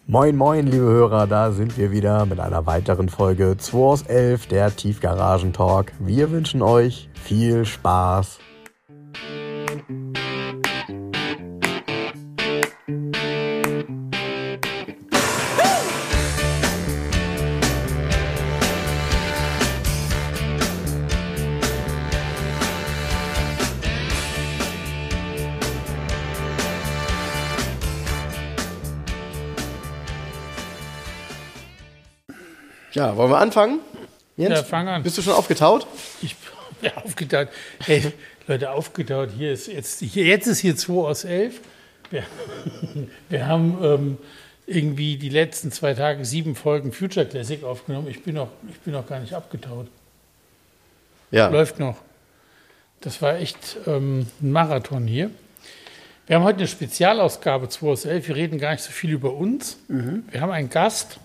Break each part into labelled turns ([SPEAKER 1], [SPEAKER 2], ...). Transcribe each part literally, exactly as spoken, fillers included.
[SPEAKER 1] Moin moin liebe Hörer, da sind wir wieder mit einer weiteren Folge zwei aus elf, der Tiefgaragen-Talk. Wir wünschen euch viel Spaß.
[SPEAKER 2] Ja, wollen wir anfangen? Jens,
[SPEAKER 3] ja, fang an.
[SPEAKER 2] Bist du schon aufgetaut?
[SPEAKER 3] Ich bin ja, aufgetaut. Hey, Leute, aufgetaut. Hier ist jetzt, hier, jetzt ist hier zwei aus elf. Wir, wir haben ähm, irgendwie die letzten zwei Tage sieben Folgen Future Classic aufgenommen. Ich bin noch, ich bin noch gar nicht abgetaut.
[SPEAKER 2] Ja.
[SPEAKER 3] Läuft noch. Das war echt ähm, ein Marathon hier. Wir haben heute eine Spezialausgabe zwei aus elf. Wir reden gar nicht so viel über uns. Mhm. Wir haben einen Gast.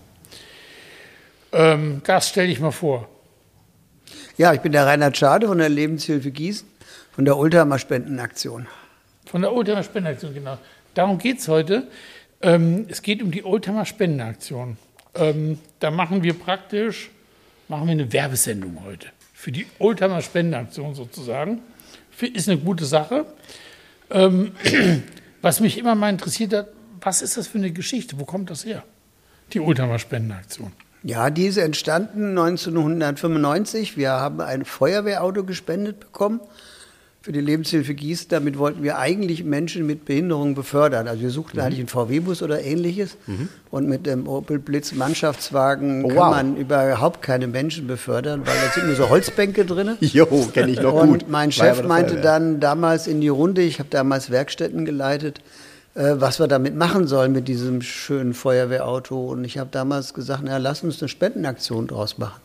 [SPEAKER 3] Ähm, Gast, stell dich mal vor.
[SPEAKER 4] Ja, ich bin der Reinhard Schade von der Lebenshilfe Gießen, von der Oldtimer Spendenaktion.
[SPEAKER 3] Von der Oldtimer Spendenaktion, genau. Darum geht es heute. Ähm, es geht um die Oldtimer Spendenaktion. Ähm, da machen wir praktisch machen wir eine Werbesendung heute. Für die Oldtimer Spendenaktion sozusagen. Ist eine gute Sache. Ähm, was mich immer mal interessiert hat, was ist das für eine Geschichte? Wo kommt das her? Die Oldtimer Spendenaktion.
[SPEAKER 4] Ja, die ist entstanden neunzehnhundertfünfundneunzig. Wir haben ein Feuerwehrauto gespendet bekommen für die Lebenshilfe Gießen. Damit wollten wir eigentlich Menschen mit Behinderung befördern. Also wir suchten mhm. eigentlich einen V W-Bus oder Ähnliches. Mhm. Und mit dem Opel Blitz Mannschaftswagen oh, kann wow. man überhaupt keine Menschen befördern, weil da sind nur so Holzbänke drin.
[SPEAKER 2] Jo, kenne ich noch
[SPEAKER 4] und
[SPEAKER 2] gut.
[SPEAKER 4] Und mein Chef meinte dann damals in die Runde, ich habe damals Werkstätten geleitet, was wir damit machen sollen mit diesem schönen Feuerwehrauto. Und ich habe damals gesagt, na, lass uns eine Spendenaktion draus machen.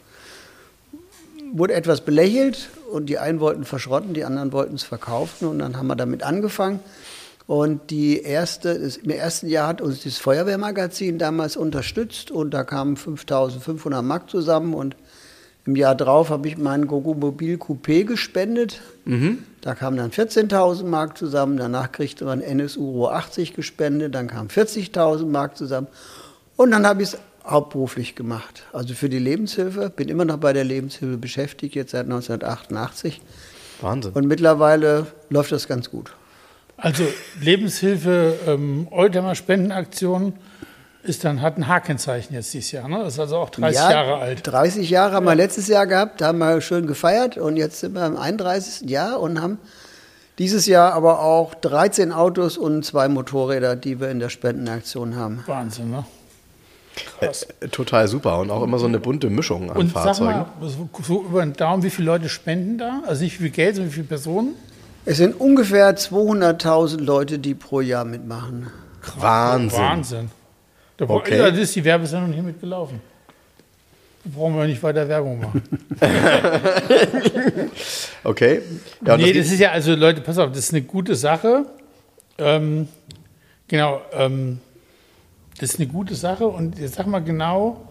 [SPEAKER 4] Wurde etwas belächelt und die einen wollten verschrotten, die anderen wollten es verkaufen. Und dann haben wir damit angefangen. Und die erste, das, im ersten Jahr hat uns das Feuerwehrmagazin damals unterstützt und da kamen fünftausendfünfhundert Mark zusammen. Und im Jahr drauf habe ich meinen Gogo-Mobil Coupé gespendet. Mhm. Da kamen dann vierzehntausend Mark zusammen. Danach kriegte man N S U Euro achtzig gespendet. Dann kamen vierzigtausend Mark zusammen. Und dann habe ich es hauptberuflich gemacht. Also für die Lebenshilfe. Bin immer noch bei der Lebenshilfe beschäftigt, jetzt seit neunzehnhundertachtundachtzig.
[SPEAKER 2] Wahnsinn.
[SPEAKER 4] Und mittlerweile läuft das ganz gut.
[SPEAKER 3] Also Lebenshilfe, ähm, Oldtimer Spendenaktion ist dann, hat ein H-Kennzeichen jetzt dieses Jahr, ne? Das ist also auch dreißig
[SPEAKER 4] ja,
[SPEAKER 3] Jahre alt.
[SPEAKER 4] dreißig Jahre haben wir letztes Jahr gehabt, da haben wir schön gefeiert und jetzt sind wir im einunddreißigsten Jahr und haben dieses Jahr aber auch dreizehn Autos und zwei Motorräder, die wir in der Spendenaktion haben.
[SPEAKER 3] Wahnsinn, ne?
[SPEAKER 2] Krass. Äh, total super und auch immer so eine bunte Mischung an
[SPEAKER 3] und
[SPEAKER 2] Fahrzeugen.
[SPEAKER 3] Sag mal, so, so über den Daumen, wie viele Leute spenden da? Also nicht wie viel Geld, sondern wie viele Personen?
[SPEAKER 4] Es sind ungefähr zweihunderttausend Leute, die pro Jahr mitmachen.
[SPEAKER 2] Krass. Wahnsinn.
[SPEAKER 3] Wahnsinn. Da
[SPEAKER 2] okay.
[SPEAKER 3] Da ist die Werbesendung hier mitgelaufen. Da brauchen wir nicht weiter Werbung machen.
[SPEAKER 2] Okay. Ja,
[SPEAKER 3] nee,
[SPEAKER 2] das,
[SPEAKER 3] das ist ja, also Leute, pass auf, das ist eine gute Sache. Ähm, genau, ähm, das ist eine gute Sache. Und jetzt sag mal genau,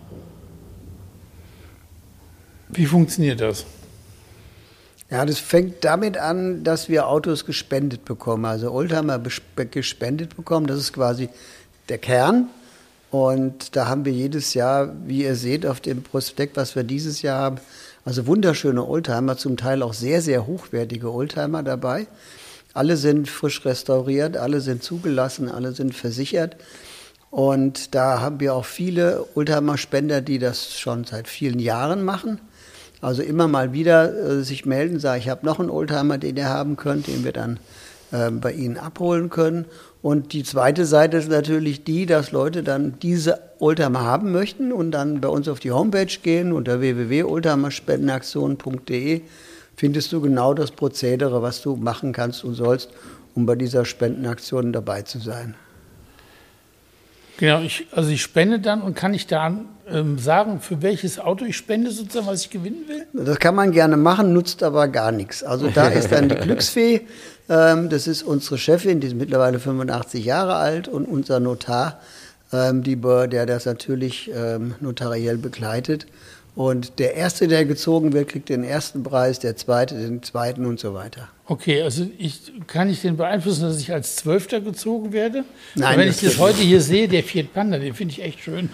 [SPEAKER 3] wie funktioniert das?
[SPEAKER 4] Ja, das fängt damit an, dass wir Autos gespendet bekommen. Also Oldtimer gespendet bekommen, das ist quasi der Kern. Und da haben wir jedes Jahr, wie ihr seht, auf dem Prospekt, was wir dieses Jahr haben, also wunderschöne Oldtimer, zum Teil auch sehr, sehr hochwertige Oldtimer dabei. Alle sind frisch restauriert, alle sind zugelassen, alle sind versichert. Und da haben wir auch viele Oldtimer-Spender, die das schon seit vielen Jahren machen. Also immer mal wieder äh, sich melden, sagen, ich habe noch einen Oldtimer, den ihr haben könnt, den wir dann äh, bei Ihnen abholen können. Und die zweite Seite ist natürlich die, dass Leute dann diese Oldtimer haben möchten und dann bei uns auf die Homepage gehen. Unter w w w punkt oldtimer spendenaktion punkt d e findest du genau das Prozedere, was du machen kannst und sollst, um bei dieser Spendenaktion dabei zu sein.
[SPEAKER 3] Genau, ich, also ich spende dann und kann ich da ähm, sagen, für welches Auto ich spende, sozusagen, was ich gewinnen will?
[SPEAKER 4] Das kann man gerne machen, nutzt aber gar nichts. Also da ist dann die Glücksfee, ähm, das ist unsere Chefin, die ist mittlerweile fünfundachtzig Jahre alt und unser Notar, ähm, die, der das natürlich ähm, notariell begleitet. Und der Erste, der gezogen wird, kriegt den ersten Preis, der Zweite den zweiten und so weiter.
[SPEAKER 3] Okay, also ich, kann ich den beeinflussen, dass ich als Zwölfter gezogen werde?
[SPEAKER 4] Nein,
[SPEAKER 3] wenn
[SPEAKER 4] das
[SPEAKER 3] ich das heute hier sehe, der Fiat Panda, den finde ich echt schön.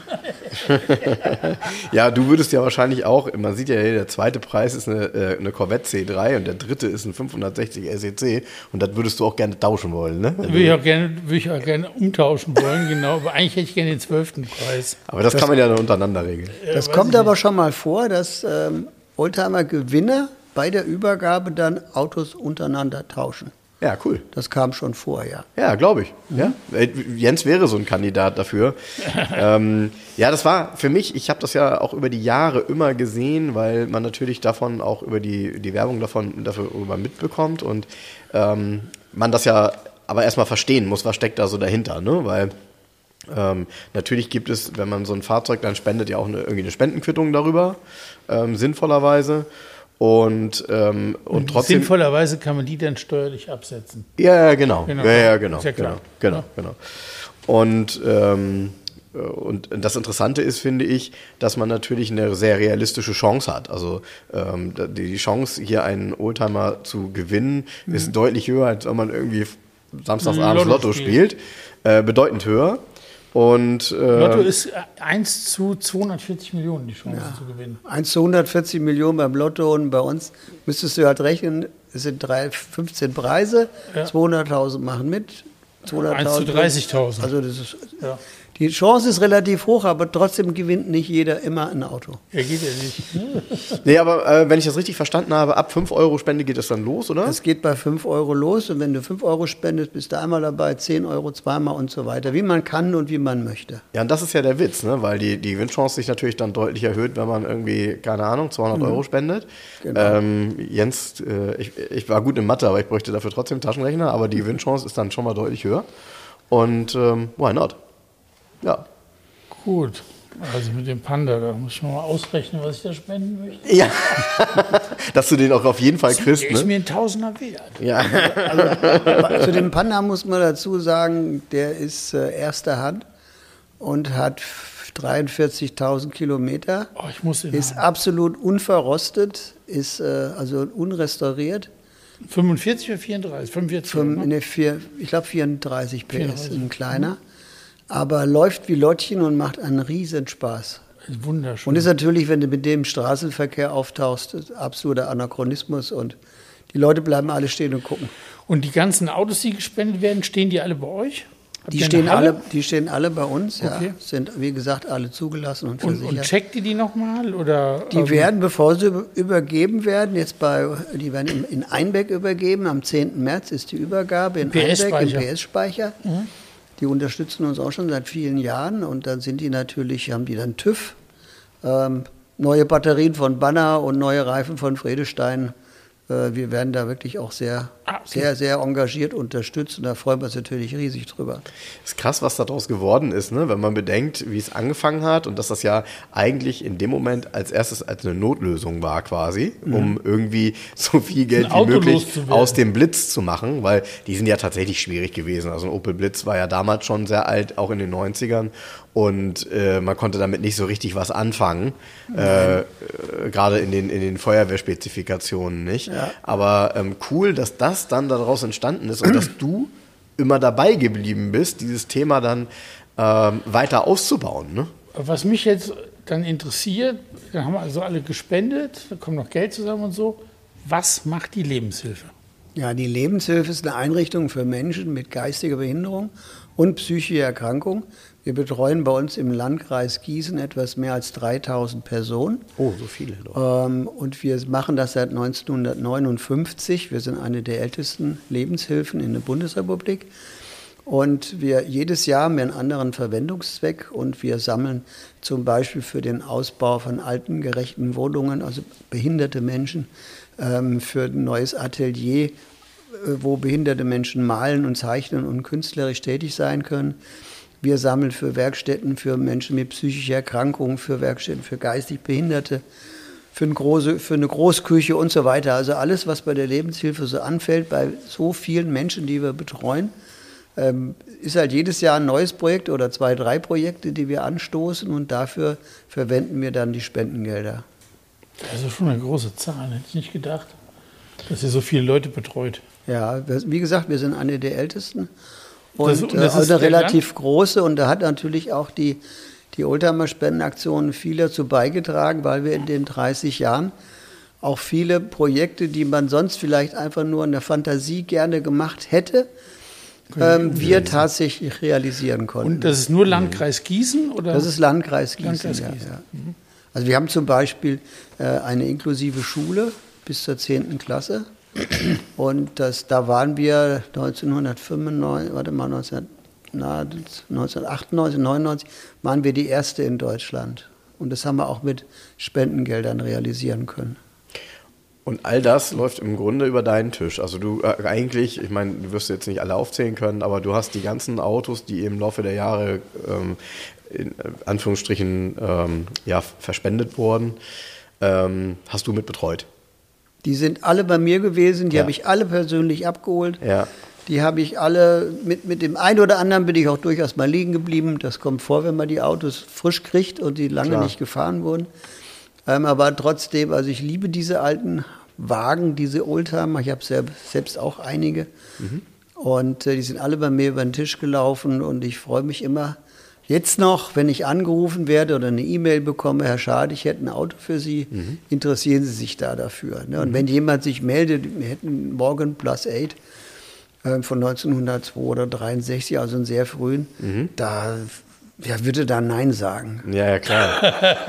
[SPEAKER 2] Ja, du würdest ja wahrscheinlich auch, man sieht ja hier, der zweite Preis ist eine, eine Corvette C drei und der dritte ist ein fünfhundertsechzig S E C und das würdest du auch gerne tauschen wollen, ne?
[SPEAKER 3] Würde ich auch gerne, würde ich auch gerne umtauschen wollen, genau. Aber eigentlich hätte ich gerne den zwölften Preis.
[SPEAKER 2] Aber das, das kann man ja dann untereinander regeln.
[SPEAKER 4] Das kommt aber schon mal vor, dass ähm, Oldtimer-Gewinner bei der Übergabe dann Autos untereinander tauschen.
[SPEAKER 2] Ja, cool.
[SPEAKER 4] Das kam schon vor, ja.
[SPEAKER 2] Ja, glaube ich. Mhm. Ja. Jens wäre so ein Kandidat dafür. ähm, ja, das war für mich, ich habe das ja auch über die Jahre immer gesehen, weil man natürlich davon auch über die, die Werbung davon darüber mitbekommt und ähm, man das ja aber erstmal verstehen muss, was steckt da so dahinter, ne? Weil ähm, natürlich gibt es, wenn man so ein Fahrzeug dann spendet, ja auch eine, irgendwie eine Spendenquittung darüber, ähm, sinnvollerweise. Und, ähm, und, und trotzdem.
[SPEAKER 3] Sinnvollerweise kann man die dann steuerlich absetzen.
[SPEAKER 2] Ja, genau.
[SPEAKER 3] genau.
[SPEAKER 2] Ja, ja, genau.
[SPEAKER 3] Ist ja klar.
[SPEAKER 2] Genau,
[SPEAKER 3] ja.
[SPEAKER 2] genau, genau. Und, ähm, und das Interessante ist, finde ich, dass man natürlich eine sehr realistische Chance hat. Also ähm, die Chance, hier einen Oldtimer zu gewinnen, mhm. ist deutlich höher, als wenn man irgendwie samstagsabends Lotto, Lotto spielt. spielt. Äh, bedeutend höher. Und, äh,
[SPEAKER 3] Lotto ist eins zu zweihundertvierzig Millionen die Chance
[SPEAKER 4] ja.
[SPEAKER 3] zu gewinnen.
[SPEAKER 4] eins zu hundertvierzig Millionen beim Lotto und bei uns müsstest du halt rechnen, es sind drei, fünfzehn Preise, ja. zweihunderttausend machen mit, zweihunderttausend.
[SPEAKER 3] eins zu dreißigtausend.
[SPEAKER 4] Also das ist,
[SPEAKER 3] ja.
[SPEAKER 4] Die Chance ist relativ hoch, aber trotzdem gewinnt nicht jeder immer ein Auto.
[SPEAKER 3] Ja, geht ja nicht.
[SPEAKER 2] Nee, aber äh, wenn ich das richtig verstanden habe, ab fünf Euro Spende geht das dann los, oder?
[SPEAKER 4] Es geht bei fünf Euro los und wenn du fünf Euro spendest, bist du einmal dabei, zehn Euro zweimal und so weiter, wie man kann und wie man möchte.
[SPEAKER 2] Ja, und das ist ja der Witz, ne? Weil die, die Gewinnchance sich natürlich dann deutlich erhöht, wenn man irgendwie, keine Ahnung, zweihundert mhm. Euro spendet.
[SPEAKER 4] Genau.
[SPEAKER 2] Ähm, Jens, äh, ich, ich war gut in Mathe, aber ich bräuchte dafür trotzdem einen Taschenrechner, aber die Gewinnchance ist dann schon mal deutlich höher. Und ähm, why not? Ja.
[SPEAKER 3] Gut, also mit dem Panda, da muss ich mal ausrechnen, was ich da spenden möchte.
[SPEAKER 2] Ja, dass du den auch auf jeden Fall kriegst.
[SPEAKER 3] Der ist
[SPEAKER 2] ne?
[SPEAKER 3] mir ein Tausender wert.
[SPEAKER 2] Ja.
[SPEAKER 4] Also, zu dem Panda muss man dazu sagen, der ist äh, erster Hand und hat dreiundvierzigtausend Kilometer.
[SPEAKER 3] Oh, ich muss den
[SPEAKER 4] ist
[SPEAKER 3] haben.
[SPEAKER 4] absolut unverrostet, ist äh, also unrestauriert.
[SPEAKER 3] fünfundvierzig oder vierunddreißig? fünfundvierzig,
[SPEAKER 4] Fünf,
[SPEAKER 3] ne?
[SPEAKER 4] ne, vier, ich glaube vierunddreißig P S,
[SPEAKER 3] vierunddreißig.
[SPEAKER 4] Ein kleiner. Mhm. Aber läuft wie Lottchen und macht einen riesen Spaß.
[SPEAKER 3] Wunderschön.
[SPEAKER 4] Und ist natürlich, wenn du mit dem im Straßenverkehr auftauchst, absoluter Anachronismus und die Leute bleiben alle stehen und gucken.
[SPEAKER 3] Und die ganzen Autos, die gespendet werden, stehen die alle bei euch? Habt
[SPEAKER 4] Die
[SPEAKER 3] ihr
[SPEAKER 4] stehen,
[SPEAKER 3] eine Halle?
[SPEAKER 4] alle, die stehen alle bei uns, ja.
[SPEAKER 3] Okay.
[SPEAKER 4] Sind, wie gesagt, alle zugelassen und
[SPEAKER 3] Und,
[SPEAKER 4] versichert.
[SPEAKER 3] und checkt ihr die nochmal? Oder,
[SPEAKER 4] Die
[SPEAKER 3] ähm,
[SPEAKER 4] werden, bevor sie übergeben werden, jetzt bei, die werden in Einbeck übergeben. Am zehnten März ist die Übergabe in Einbeck im P S-Speicher. Mhm. Die unterstützen uns auch schon seit vielen Jahren und dann sind die natürlich, haben die dann TÜV, ähm, neue Batterien von Banner und neue Reifen von Vredestein. Äh, wir werden da wirklich auch sehr,
[SPEAKER 3] ah, okay.
[SPEAKER 4] sehr, sehr engagiert unterstützt und da freuen wir uns natürlich riesig drüber.
[SPEAKER 2] Ist krass, was daraus geworden ist, ne? Wenn man bedenkt, wie es angefangen hat und dass das ja eigentlich in dem Moment als erstes als eine Notlösung war quasi, mhm. um irgendwie so viel Geld wie möglich aus dem Blitz zu machen, weil die sind ja tatsächlich schwierig gewesen. Also ein Opel Blitz war ja damals schon sehr alt, auch in den neunzigern und äh, man konnte damit nicht so richtig was anfangen, äh, äh, gerade in den, in den Feuerwehrspezifikationen nicht. Ja. Aber ähm, cool, dass das dann daraus entstanden ist und dass du immer dabei geblieben bist, dieses Thema dann ähm, weiter auszubauen. Ne?
[SPEAKER 3] Was mich jetzt dann interessiert, dann haben wir also alle gespendet, da kommt noch Geld zusammen und so. Was macht die Lebenshilfe?
[SPEAKER 4] Ja, die Lebenshilfe ist eine Einrichtung für Menschen mit geistiger Behinderung und psychischer Erkrankung. Wir betreuen bei uns im Landkreis Gießen etwas mehr als dreitausend Personen.
[SPEAKER 2] Oh, so viele.
[SPEAKER 4] Ähm, und wir machen das seit neunzehnhundertneunundfünfzig. Wir sind eine der ältesten Lebenshilfen in der Bundesrepublik. Und wir jedes Jahr haben wir einen anderen Verwendungszweck und wir sammeln zum Beispiel für den Ausbau von altengerechten Wohnungen, also behinderte Menschen, ähm, für ein neues Atelier, wo behinderte Menschen malen und zeichnen und künstlerisch tätig sein können. Wir sammeln für Werkstätten für Menschen mit psychischer Erkrankung, für Werkstätten für geistig Behinderte, für eine, große, für eine Großküche und so weiter. Also alles, was bei der Lebenshilfe so anfällt, bei so vielen Menschen, die wir betreuen, ähm, ist halt jedes Jahr ein neues Projekt oder zwei, drei Projekte, die wir anstoßen und dafür verwenden wir dann die Spendengelder.
[SPEAKER 3] Das ist schon eine große Zahl, hätte ich nicht gedacht. Dass ihr so viele Leute betreut.
[SPEAKER 4] Ja, wie gesagt, wir sind eine der ältesten und,
[SPEAKER 3] das, und das
[SPEAKER 4] äh,
[SPEAKER 3] ist
[SPEAKER 4] eine relativ
[SPEAKER 3] Land?
[SPEAKER 4] große. Und da hat natürlich auch die, die Oldtimer-Spendenaktion viel dazu beigetragen, weil wir in den dreißig Jahren auch viele Projekte, die man sonst vielleicht einfach nur in der Fantasie gerne gemacht hätte, ähm, wir tatsächlich realisieren konnten.
[SPEAKER 3] Und das ist nur Landkreis Gießen? Oder?
[SPEAKER 4] Das ist Landkreis Gießen,
[SPEAKER 3] Landkreis
[SPEAKER 4] ja,
[SPEAKER 3] Gießen.
[SPEAKER 4] ja. Also wir haben zum Beispiel äh, eine inklusive Schule bis zur zehnten Klasse. Und das, da waren wir neunzehnhundertfünfundneunzig, warte mal, neunzehn, na, neunzehnhundertachtundneunzig, neunundneunzig waren wir die erste in Deutschland. Und das haben wir auch mit Spendengeldern realisieren können.
[SPEAKER 2] Und all das läuft im Grunde über deinen Tisch. Also du äh, eigentlich, ich meine, du wirst jetzt nicht alle aufzählen können, aber du hast die ganzen Autos, die im Laufe der Jahre ähm, in Anführungsstrichen ähm, ja, verspendet wurden, ähm, hast du mit betreut.
[SPEAKER 4] Die sind alle bei mir gewesen, die
[SPEAKER 2] Ja.
[SPEAKER 4] habe ich alle persönlich abgeholt.
[SPEAKER 2] Ja.
[SPEAKER 4] Die habe ich alle, mit, mit dem einen oder anderen bin ich auch durchaus mal liegen geblieben. Das kommt vor, wenn man die Autos frisch kriegt und die lange
[SPEAKER 2] Klar.
[SPEAKER 4] nicht gefahren wurden. Ähm, aber trotzdem, also ich liebe diese alten Wagen, diese Oldtimer. Ich habe selbst, selbst auch einige. Mhm. Und äh, die sind alle bei mir über den Tisch gelaufen. Und ich freue mich immer, jetzt noch, wenn ich angerufen werde oder eine E-Mail bekomme, Herr Schad, ich hätte ein Auto für Sie, mhm. interessieren Sie sich da dafür. Ne? Und mhm. wenn jemand sich meldet, wir hätten einen Morgan Plus acht äh, von neunzehnhundertzwei oder dreiundsechzig, also einen sehr frühen, mhm. da wer würde da Nein sagen?
[SPEAKER 2] Ja, ja, klar.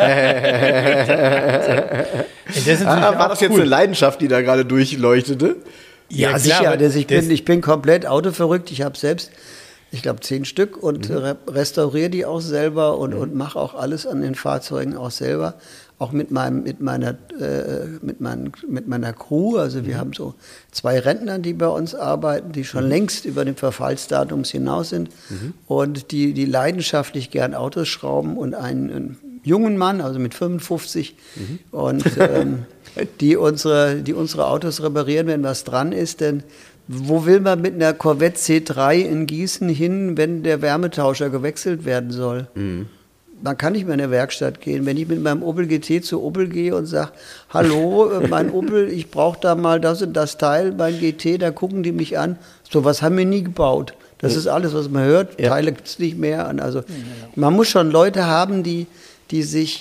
[SPEAKER 3] das
[SPEAKER 2] ah, war das jetzt cool. Eine Leidenschaft, die da gerade durchleuchtete?
[SPEAKER 4] Ja, ja sicher. Klar, ich, bin, ich bin komplett autoverrückt. Ich habe selbst, ich glaube, zehn Stück und mhm. restauriere die auch selber und, mhm. und mache auch alles an den Fahrzeugen auch selber. Auch mit meinem, mit meiner, äh, mit meinen, mit meiner Crew. Also wir mhm. haben so zwei Rentner, die bei uns arbeiten, die schon mhm. längst über den Verfallsdatum hinaus sind mhm. und die, die leidenschaftlich gern Autos schrauben und einen, einen jungen Mann, also mit fünfundfünfzig mhm. und ähm, die unsere, die unsere Autos reparieren, wenn was dran ist, denn wo will man mit einer Corvette C drei in Gießen hin, wenn der Wärmetauscher gewechselt werden soll? Mhm. Man kann nicht mehr in der Werkstatt gehen. Wenn ich mit meinem Opel G T zu Opel gehe und sage, hallo, mein Opel, ich brauche da mal das und das Teil, mein G T, da gucken die mich an. So was haben wir nie gebaut. Das ist alles, was man hört. Ja. Teile gibt es nicht mehr. Also man muss schon Leute haben, die, die sich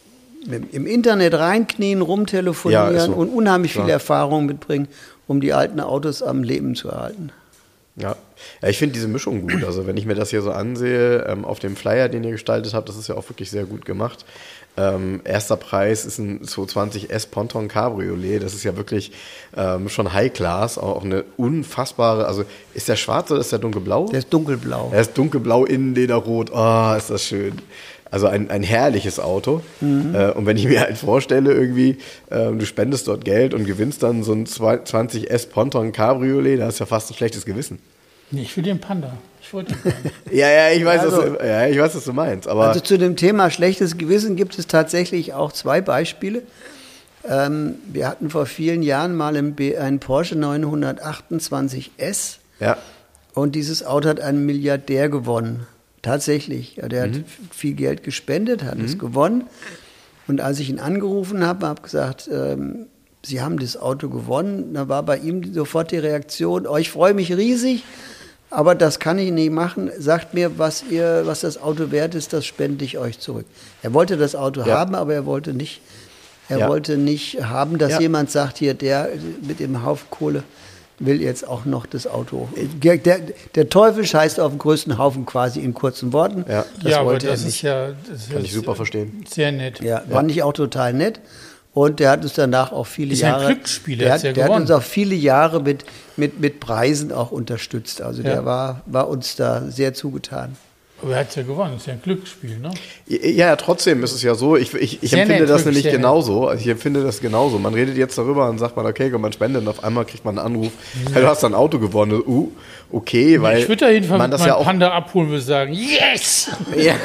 [SPEAKER 4] im Internet reinknien, rumtelefonieren ja, so. und unheimlich viel ja. Erfahrung mitbringen, um die alten Autos am Leben zu erhalten.
[SPEAKER 2] Ja. ja, ich finde diese Mischung gut. Also wenn ich mir das hier so ansehe, ähm, auf dem Flyer, den ihr gestaltet habt, das ist ja auch wirklich sehr gut gemacht. Ähm, erster Preis ist ein zweihundertzwanzig S Ponton Cabriolet. Das ist ja wirklich ähm, schon High-Class, auch eine unfassbare, also ist der schwarz oder ist der dunkelblau?
[SPEAKER 4] Der ist dunkelblau.
[SPEAKER 2] Der ist dunkelblau, Innenlederrot, oh, ist das schön. Also ein, ein herrliches Auto. Mhm. Äh, und wenn ich mir halt vorstelle, irgendwie, äh, du spendest dort Geld und gewinnst dann so ein zwanzig S Ponton Cabriolet, da ist ja fast ein schlechtes Gewissen.
[SPEAKER 3] Nee, ich will den Panda. Ich wollte den Panda.
[SPEAKER 2] ja, ja, ich weiß, also, was, ja, ich weiß, was du meinst. Aber
[SPEAKER 4] also zu dem Thema schlechtes Gewissen gibt es tatsächlich auch zwei Beispiele. Ähm, wir hatten vor vielen Jahren mal einen, einen Porsche neunhundertachtundzwanzig S.
[SPEAKER 2] Ja.
[SPEAKER 4] Und dieses Auto hat einen Milliardär gewonnen. Tatsächlich. Ja, der mhm. hat viel Geld gespendet, hat mhm. es gewonnen. Und als ich ihn angerufen habe, habe ich gesagt, ähm, Sie haben das Auto gewonnen. Da war bei ihm sofort die Reaktion, oh, ich freue mich riesig, aber das kann ich nicht machen. Sagt mir, was, ihr, was das Auto wert ist, das spende ich euch zurück. Er wollte das Auto ja. haben, aber er wollte nicht, er ja. wollte nicht haben, dass ja. jemand sagt, hier, der mit dem Haufen Kohle will jetzt auch noch das Auto. Der, der Teufel scheißt auf den größten Haufen quasi in kurzen Worten.
[SPEAKER 2] Ja,
[SPEAKER 3] das ja aber das ist ja... Das
[SPEAKER 2] kann
[SPEAKER 3] ist
[SPEAKER 2] ich super verstehen.
[SPEAKER 3] Sehr nett.
[SPEAKER 4] Ja, war ja. nicht auch total nett. Und der hat uns danach auch viele
[SPEAKER 3] ist
[SPEAKER 4] Jahre...
[SPEAKER 3] Ein Glücksspieler,
[SPEAKER 4] der hat,
[SPEAKER 3] ja
[SPEAKER 4] der hat uns auch viele Jahre mit, mit, mit Preisen auch unterstützt. Also ja. der war, war uns da sehr zugetan.
[SPEAKER 3] Aber er hat es ja gewonnen, das ist ja ein Glücksspiel, ne?
[SPEAKER 2] Ja, ja, trotzdem ist es ja so, ich, ich, ich empfinde nett, das nämlich genauso. Also ich empfinde das genauso. Man redet jetzt darüber und sagt man, okay, komm, man spendet und auf einmal kriegt man einen Anruf, ja. hey, du hast ein Auto gewonnen. Uh, okay, weil
[SPEAKER 3] ich würde da jedenfalls
[SPEAKER 2] man das
[SPEAKER 3] meinen
[SPEAKER 2] ja auch
[SPEAKER 3] Panda abholen und sagen, yes!
[SPEAKER 2] Ja.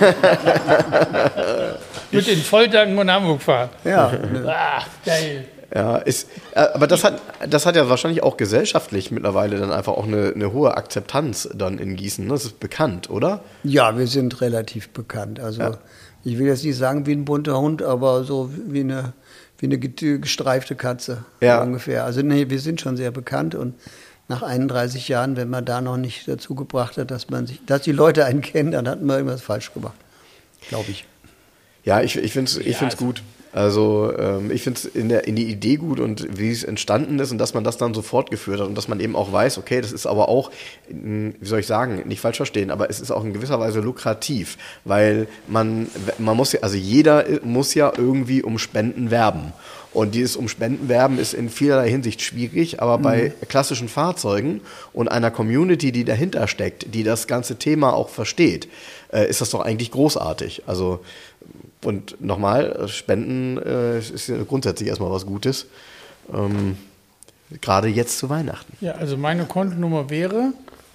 [SPEAKER 3] Mit den Volltanken und Hamburg fahren.
[SPEAKER 4] Ja.
[SPEAKER 3] Ach, geil.
[SPEAKER 2] Ja, ist, aber das hat, das hat ja wahrscheinlich auch gesellschaftlich mittlerweile dann einfach auch eine, eine hohe Akzeptanz dann in Gießen. Das ist bekannt, oder?
[SPEAKER 4] Ja, wir sind relativ bekannt. Also ja. ich will jetzt nicht sagen wie ein bunter Hund, aber so wie eine, wie eine gestreifte Katze
[SPEAKER 2] ja.
[SPEAKER 4] ungefähr. Also nee, wir sind schon sehr bekannt und nach einunddreißig Jahren, wenn man da noch nicht dazu gebracht hat, dass man sich, dass die Leute einen kennen, dann hat man irgendwas falsch gemacht, glaube ich.
[SPEAKER 2] Ja, ich, ich finde es ich find's gut. Also ähm, ich finde es in, in die Idee gut und wie es entstanden ist und dass man das dann so fortgeführt hat und dass man eben auch weiß, okay, das ist aber auch, wie soll ich sagen, nicht falsch verstehen, aber es ist auch in gewisser Weise lukrativ, weil man, man muss ja, also jeder muss ja irgendwie um Spenden werben. Und dieses um Spenden werben ist in vielerlei Hinsicht schwierig, aber bei mhm. klassischen Fahrzeugen und einer Community, die dahinter steckt, die das ganze Thema auch versteht, äh, ist das doch eigentlich großartig. Also und nochmal, Spenden äh, ist ja grundsätzlich erstmal was Gutes, ähm, gerade jetzt zu Weihnachten.
[SPEAKER 3] Ja, also meine Kontonummer wäre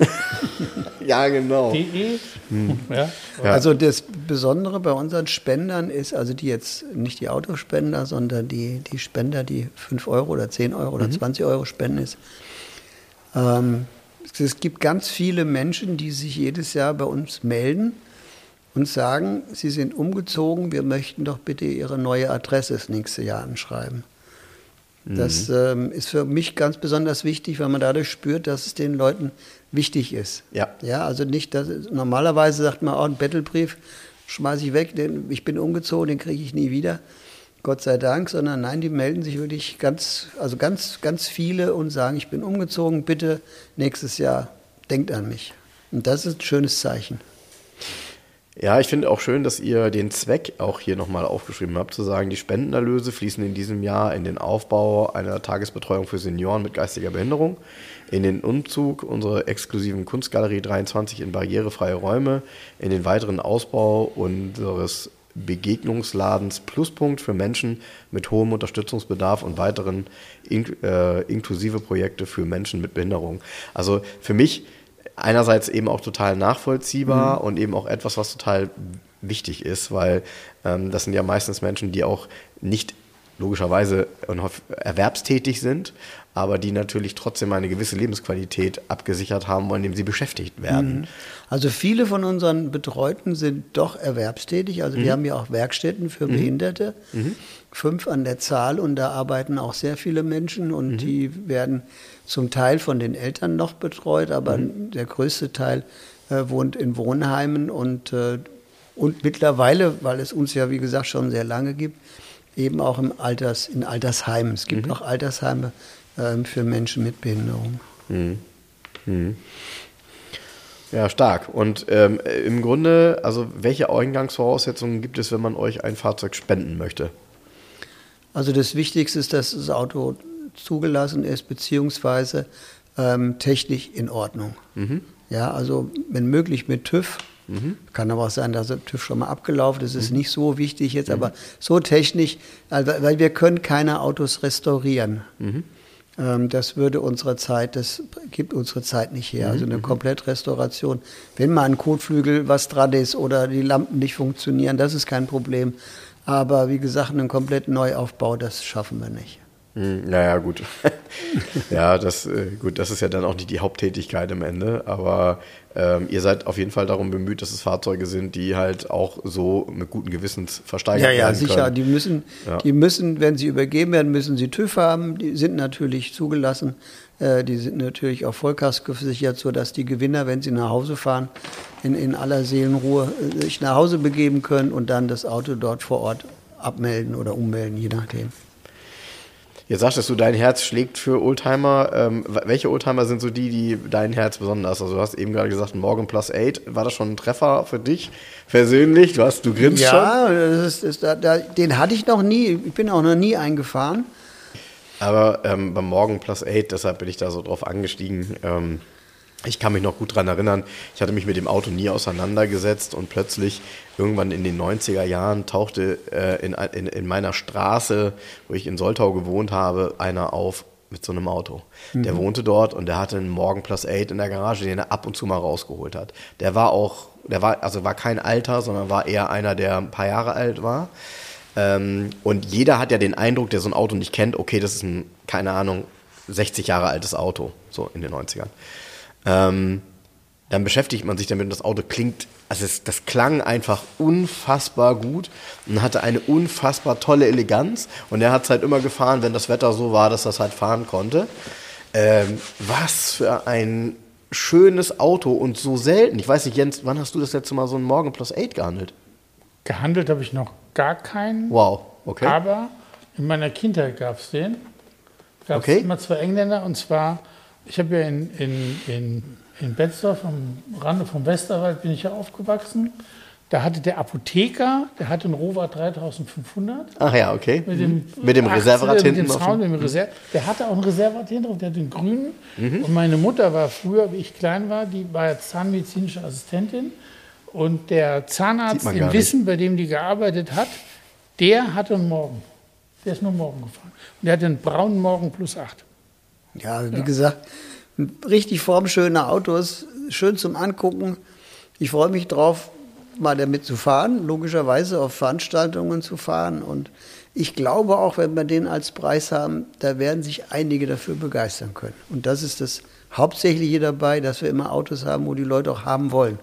[SPEAKER 2] ja, genau.
[SPEAKER 3] De.
[SPEAKER 2] Hm.
[SPEAKER 4] Ja. Also das Besondere bei unseren Spendern ist, also die jetzt nicht die Autospender, sondern die, die Spender, die fünf Euro oder zehn Euro oder mhm. zwanzig Euro spenden, ist, ähm, es gibt ganz viele Menschen, die sich jedes Jahr bei uns melden und sagen, sie sind umgezogen, wir möchten doch bitte ihre neue Adresse das nächste Jahr anschreiben. Das ähm, ist für mich ganz besonders wichtig, weil man dadurch spürt, dass es den Leuten wichtig ist.
[SPEAKER 2] Ja.
[SPEAKER 4] Ja, also nicht, dass, normalerweise sagt man, oh, einen Bettelbrief schmeiße ich weg, den, ich bin umgezogen, den kriege ich nie wieder, Gott sei Dank, sondern nein, die melden sich wirklich ganz, also ganz, ganz viele und sagen, ich bin umgezogen, bitte nächstes Jahr denkt an mich. Und das ist ein schönes Zeichen.
[SPEAKER 2] Ja, ich finde auch schön, dass ihr den Zweck auch hier nochmal aufgeschrieben habt, zu sagen, die Spendenerlöse fließen in diesem Jahr in den Aufbau einer Tagesbetreuung für Senioren mit geistiger Behinderung, in den Umzug unserer exklusiven Kunstgalerie dreiundzwanzig in barrierefreie Räume, in den weiteren Ausbau unseres Begegnungsladens Pluspunkt für Menschen mit hohem Unterstützungsbedarf und weiteren in, äh, inklusive Projekte für Menschen mit Behinderung. Also für mich einerseits eben auch total nachvollziehbar mhm. und eben auch etwas, was total wichtig ist, weil ähm, das sind ja meistens Menschen, die auch nicht logischerweise erwerbstätig sind, aber die natürlich trotzdem eine gewisse Lebensqualität abgesichert haben wollen, indem sie beschäftigt werden.
[SPEAKER 4] Also viele von unseren Betreuten sind doch erwerbstätig. Also mhm. wir haben ja auch Werkstätten für mhm. Behinderte, mhm. fünf an der Zahl, und da arbeiten auch sehr viele Menschen und mhm. die werden zum Teil von den Eltern noch betreut, aber mhm. der größte Teil äh, wohnt in Wohnheimen und, äh, und mittlerweile, weil es uns ja wie gesagt schon sehr lange gibt, eben auch im Alters, in Altersheimen. Es gibt mhm. auch Altersheime äh, für Menschen mit Behinderung.
[SPEAKER 2] Mhm. Mhm. Ja, stark. Und ähm, im Grunde, also welche Eingangsvoraussetzungen gibt es, wenn man euch ein Fahrzeug spenden möchte?
[SPEAKER 4] Also das Wichtigste ist, dass das Auto zugelassen ist, beziehungsweise ähm, technisch in Ordnung. Mhm. Ja, also wenn möglich mit TÜV. Mhm. Kann aber auch sein, dass der TÜV schon mal abgelaufen ist. Das ist mhm. nicht so wichtig jetzt, mhm. aber so technisch, also, weil wir können keine Autos restaurieren. Mhm. Ähm, das würde unsere Zeit, das gibt unsere Zeit nicht her. Mhm. Also eine Komplettrestauration. Wenn mal ein Kotflügel was dran ist oder die Lampen nicht funktionieren, das ist kein Problem. Aber wie gesagt, einen kompletten Neuaufbau, das schaffen wir nicht.
[SPEAKER 2] Naja, gut. ja, das, gut, das ist ja dann auch nicht die Haupttätigkeit am Ende, aber ähm, ihr seid auf jeden Fall darum bemüht, dass es Fahrzeuge sind, die halt auch so mit guten Gewissens versteigert werden können. Ja, ja, sicher.
[SPEAKER 4] Die müssen, ja. die müssen, wenn sie übergeben werden, müssen sie TÜV haben. Die sind natürlich zugelassen. Äh, die sind natürlich auch Vollkasko gesichert, sodass die Gewinner, wenn sie nach Hause fahren, in, in aller Seelenruhe äh, sich nach Hause begeben können und dann das Auto dort vor Ort abmelden oder ummelden, je nachdem.
[SPEAKER 2] Jetzt sagtest du, dein Herz schlägt für Oldtimer. Ähm, welche Oldtimer sind so die, die dein Herz besonders? Also du hast eben gerade gesagt, Morgan Plus acht. War das schon ein Treffer für dich persönlich? Du, hast, du grinst
[SPEAKER 4] ja,
[SPEAKER 2] schon.
[SPEAKER 4] Ja, das ist, da, da, den hatte ich noch nie. Ich bin auch noch nie eingefahren.
[SPEAKER 2] Aber ähm, beim Morgan Plus acht, deshalb bin ich da so drauf angestiegen. Ähm, ich kann mich noch gut dran erinnern, ich hatte mich mit dem Auto nie auseinandergesetzt und plötzlich irgendwann in den neunziger Jahren tauchte äh, in, in, in meiner Straße, wo ich in Soltau gewohnt habe, einer auf mit so einem Auto. Mhm. Der wohnte dort und der hatte einen Morgan Plus acht in der Garage, den er ab und zu mal rausgeholt hat. Der war auch, der war, also war kein Alter, sondern war eher einer, der ein paar Jahre alt war. Ähm, und jeder hat ja den Eindruck, der so ein Auto nicht kennt, okay, das ist ein, keine Ahnung, sechzig Jahre altes Auto, so in den neunzigern. Ähm, dann beschäftigt man sich damit und das Auto klingt also es, das klang einfach unfassbar gut und hatte eine unfassbar tolle Eleganz. Und er hat es halt immer gefahren, wenn das Wetter so war, dass er es halt fahren konnte. Ähm, was für ein schönes Auto und so selten. Ich weiß nicht, Jens, wann hast du das letzte Mal so einen Morgan Plus acht gehandelt?
[SPEAKER 3] Gehandelt habe ich noch gar keinen.
[SPEAKER 2] Wow, okay.
[SPEAKER 3] Aber in meiner Kindheit gab es den. Gab es
[SPEAKER 2] okay.
[SPEAKER 3] immer zwei Engländer. Und zwar, ich habe ja in, in, in, in Betzdorf, am Rande vom Westerwald, bin ich ja aufgewachsen. Da hatte der Apotheker, der hatte einen Rover dreitausendfünfhundert.
[SPEAKER 2] Ach ja, okay.
[SPEAKER 3] Mit dem,
[SPEAKER 2] mit dem Reserverad hinten
[SPEAKER 3] mit dem Sound, mit dem Reserv Der hatte auch einen Reserverad hinten drauf, der hatte den grünen. Mhm. Und meine Mutter war früher, wie ich klein war, die war ja zahnmedizinische Assistentin. Und der Zahnarzt im Wissen, bei dem die gearbeitet hat, der hatte einen Morgen. Der ist nur Morgen gefahren. Und der hatte einen braunen Morgen Plus acht.
[SPEAKER 4] Ja, wie
[SPEAKER 3] ja.
[SPEAKER 4] gesagt, richtig formschöne Autos, schön zum Angucken. Ich freue mich drauf, mal damit zu fahren, logischerweise auf Veranstaltungen zu fahren. Und ich glaube auch, wenn wir den als Preis haben, da werden sich einige dafür begeistern können. Und das ist das Hauptsächliche dabei, dass wir immer Autos haben, wo die Leute auch haben wollen.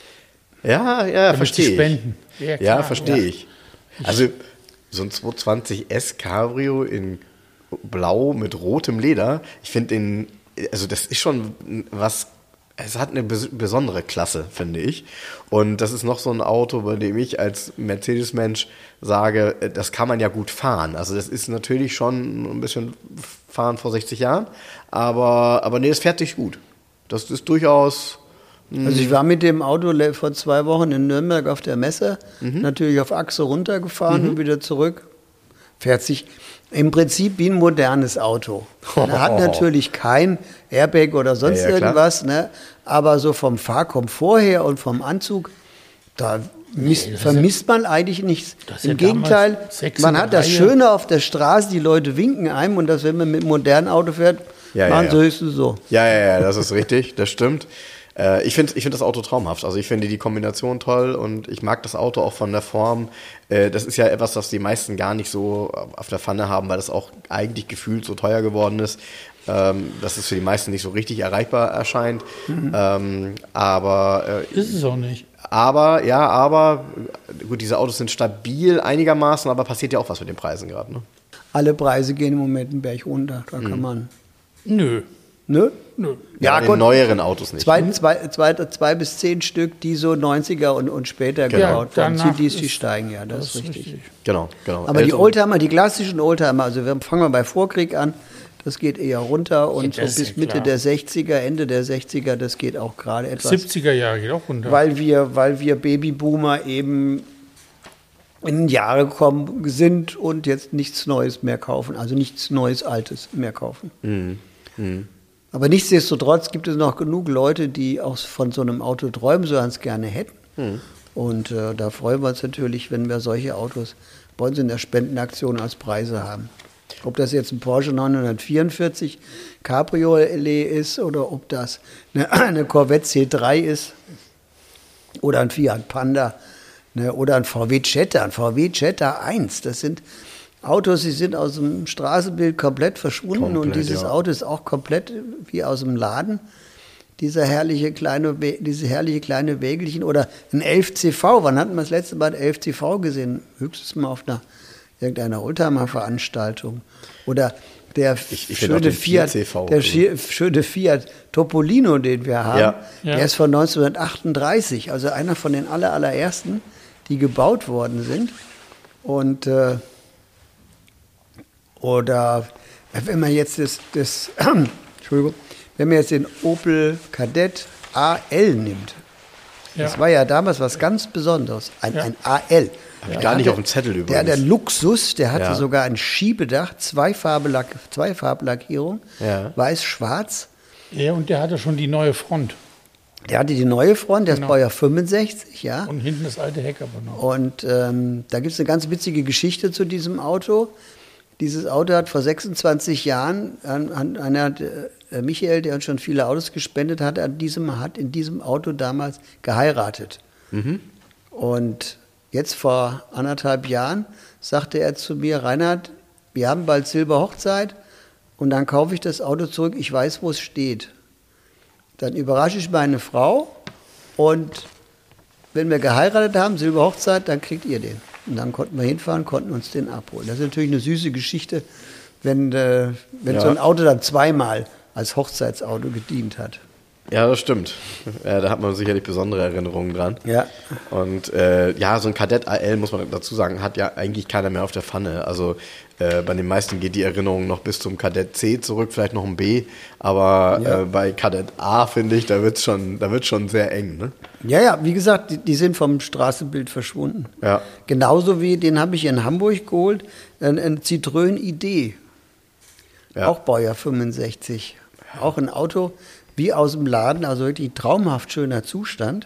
[SPEAKER 2] Ja, ja, verstehe ich.
[SPEAKER 3] Spenden. Ja,
[SPEAKER 2] ja verstehe
[SPEAKER 3] ja.
[SPEAKER 2] ich. Also so ein zweihundertzwanzig S Cabrio in Blau mit rotem Leder, ich finde den, also das ist schon was. Es hat eine besondere Klasse, finde ich. Und das ist noch so ein Auto, bei dem ich als Mercedes-Mensch sage, das kann man ja gut fahren. Also das ist natürlich schon ein bisschen Fahren vor sechzig Jahren, aber, aber nee, das fährt sich gut. Das ist durchaus...
[SPEAKER 4] Also ich war mit dem Auto vor zwei Wochen in Nürnberg auf der Messe, mhm. natürlich auf Achse runtergefahren mhm. und wieder zurück. Fährt sich im Prinzip wie ein modernes Auto. Er hat natürlich kein Airbag oder sonst ja, ja, irgendwas, ne? Aber so vom Fahrkomfort her und vom Anzug, da misst, nee, vermisst man eigentlich nichts. Im ja Gegenteil, man hat das Reihe. Schöne auf der Straße, die Leute winken einem und das, wenn man mit einem modernen Auto fährt,
[SPEAKER 2] ja,
[SPEAKER 4] machen
[SPEAKER 2] ja,
[SPEAKER 4] sie
[SPEAKER 2] ja.
[SPEAKER 4] höchstens so.
[SPEAKER 2] Ja, ja, ja, das ist richtig, das stimmt. Ich finde ich find das Auto traumhaft. Also ich finde die Kombination toll und ich mag das Auto auch von der Form. Das ist ja etwas, was die meisten gar nicht so auf der Pfanne haben, weil das auch eigentlich gefühlt so teuer geworden ist, dass es für die meisten nicht so richtig erreichbar erscheint. Mhm. Ähm, aber äh,
[SPEAKER 3] ist es auch nicht.
[SPEAKER 2] Aber, ja, aber gut, diese Autos sind stabil einigermaßen, aber passiert ja auch was mit den Preisen gerade, ne?
[SPEAKER 4] Alle Preise gehen im Moment einen Berg runter. Da kann mhm. man...
[SPEAKER 3] Nö.
[SPEAKER 4] Nö?
[SPEAKER 3] Nö.
[SPEAKER 2] Ja, ja in neueren Autos nicht.
[SPEAKER 4] Zwei, zwei, zwei, zwei bis zehn Stück, die so neunziger und, und später
[SPEAKER 2] genau.
[SPEAKER 4] gebaut waren. Ja, die, die steigen, ja, das, das ist richtig. richtig.
[SPEAKER 2] Genau, genau.
[SPEAKER 4] Aber die Oldtimer, die klassischen Oldtimer, also wir fangen wir bei Vorkrieg an, das geht eher runter und
[SPEAKER 3] ja,
[SPEAKER 4] so bis Mitte klar. der sechziger, Ende der sechziger, das geht auch gerade etwas.
[SPEAKER 3] siebziger Jahre geht auch runter.
[SPEAKER 4] Weil wir, weil wir Babyboomer eben in Jahre gekommen sind und jetzt nichts Neues mehr kaufen, also nichts Neues, Altes mehr kaufen.
[SPEAKER 2] Mhm. Mhm.
[SPEAKER 4] Aber nichtsdestotrotz gibt es noch genug Leute, die auch von so einem Auto träumen, so ganz gerne hätten. Mhm. Und äh, da freuen wir uns natürlich, wenn wir solche Autos bei uns in der Spendenaktion als Preise haben. Ob das jetzt ein Porsche neunhundertvierundvierzig Cabriolet ist oder ob das eine, eine Corvette C drei ist oder ein Fiat Panda, ne, oder ein V W Jetta, ein V W Jetta eins. Das sind Autos, die sind aus dem Straßenbild komplett verschwunden komplett, und dieses ja. Auto ist auch komplett wie aus dem Laden. Dieser herrliche kleine, diese herrliche kleine Wägelchen oder ein elf C V. Wann hatten wir das letzte Mal ein elf C V gesehen? Höchstens mal auf einer irgendeiner Oldtimer-Veranstaltung. Oder der,
[SPEAKER 2] ich, ich
[SPEAKER 4] schöne, Fiat, der schöne Fiat Topolino, den wir haben,
[SPEAKER 2] ja.
[SPEAKER 4] der
[SPEAKER 3] Ja.
[SPEAKER 4] ist von neunzehnhundertachtunddreißig, also einer von den aller, allerersten, die gebaut worden sind. Und äh, oder wenn man jetzt das, das Entschuldigung, wenn man jetzt den Opel Kadett A L nimmt, ja. das war ja damals was ganz Besonderes, ein, ja. ein A L.
[SPEAKER 2] Habe ich gar nicht auf dem Zettel übrigens.
[SPEAKER 4] Der, der Luxus, der hatte
[SPEAKER 2] ja.
[SPEAKER 4] sogar ein Schiebedach, Zweifarblack, Zweifarblackierung,
[SPEAKER 2] ja.
[SPEAKER 4] weiß-schwarz.
[SPEAKER 3] Ja, und der hatte schon die neue Front.
[SPEAKER 4] Der hatte die neue Front, der
[SPEAKER 3] genau.
[SPEAKER 4] ist Baujahr fünfundsechzig, ja.
[SPEAKER 3] Und hinten das alte Heck aber noch.
[SPEAKER 4] Und ähm, da gibt es eine ganz witzige Geschichte zu diesem Auto. Dieses Auto hat vor sechsundzwanzig Jahren, an, einer, äh, Michael, der uns schon viele Autos gespendet hat, an diesem, hat in diesem Auto damals geheiratet.
[SPEAKER 2] Mhm.
[SPEAKER 4] Und jetzt vor anderthalb Jahren sagte er zu mir, Reinhard, wir haben bald Silberhochzeit und dann kaufe ich das Auto zurück, ich weiß, wo es steht. Dann überrasche ich meine Frau und wenn wir geheiratet haben, Silberhochzeit, dann kriegt ihr den. Und dann konnten wir hinfahren, konnten uns den abholen. Das ist natürlich eine süße Geschichte, wenn, äh, wenn ja. so ein Auto dann zweimal als Hochzeitsauto gedient hat.
[SPEAKER 2] Ja, das stimmt. Ja, da hat man sicherlich besondere Erinnerungen dran.
[SPEAKER 4] Ja.
[SPEAKER 2] Und äh, ja, so ein Kadett A L, muss man dazu sagen, hat ja eigentlich keiner mehr auf der Pfanne. Also äh, bei den meisten geht die Erinnerung noch bis zum Kadett C zurück, vielleicht noch ein B. Aber ja. äh, bei Kadett A, finde ich, da wird es schon, da wird's schon sehr eng. Ne?
[SPEAKER 4] Ja, ja, wie gesagt, die, die sind vom Straßenbild verschwunden.
[SPEAKER 2] Ja.
[SPEAKER 4] Genauso wie, den habe ich in Hamburg geholt, ein, ein Citroën I D. Ja. Auch Baujahr fünfundsechzig. Ja. Auch ein Auto wie aus dem Laden, also wirklich traumhaft schöner Zustand.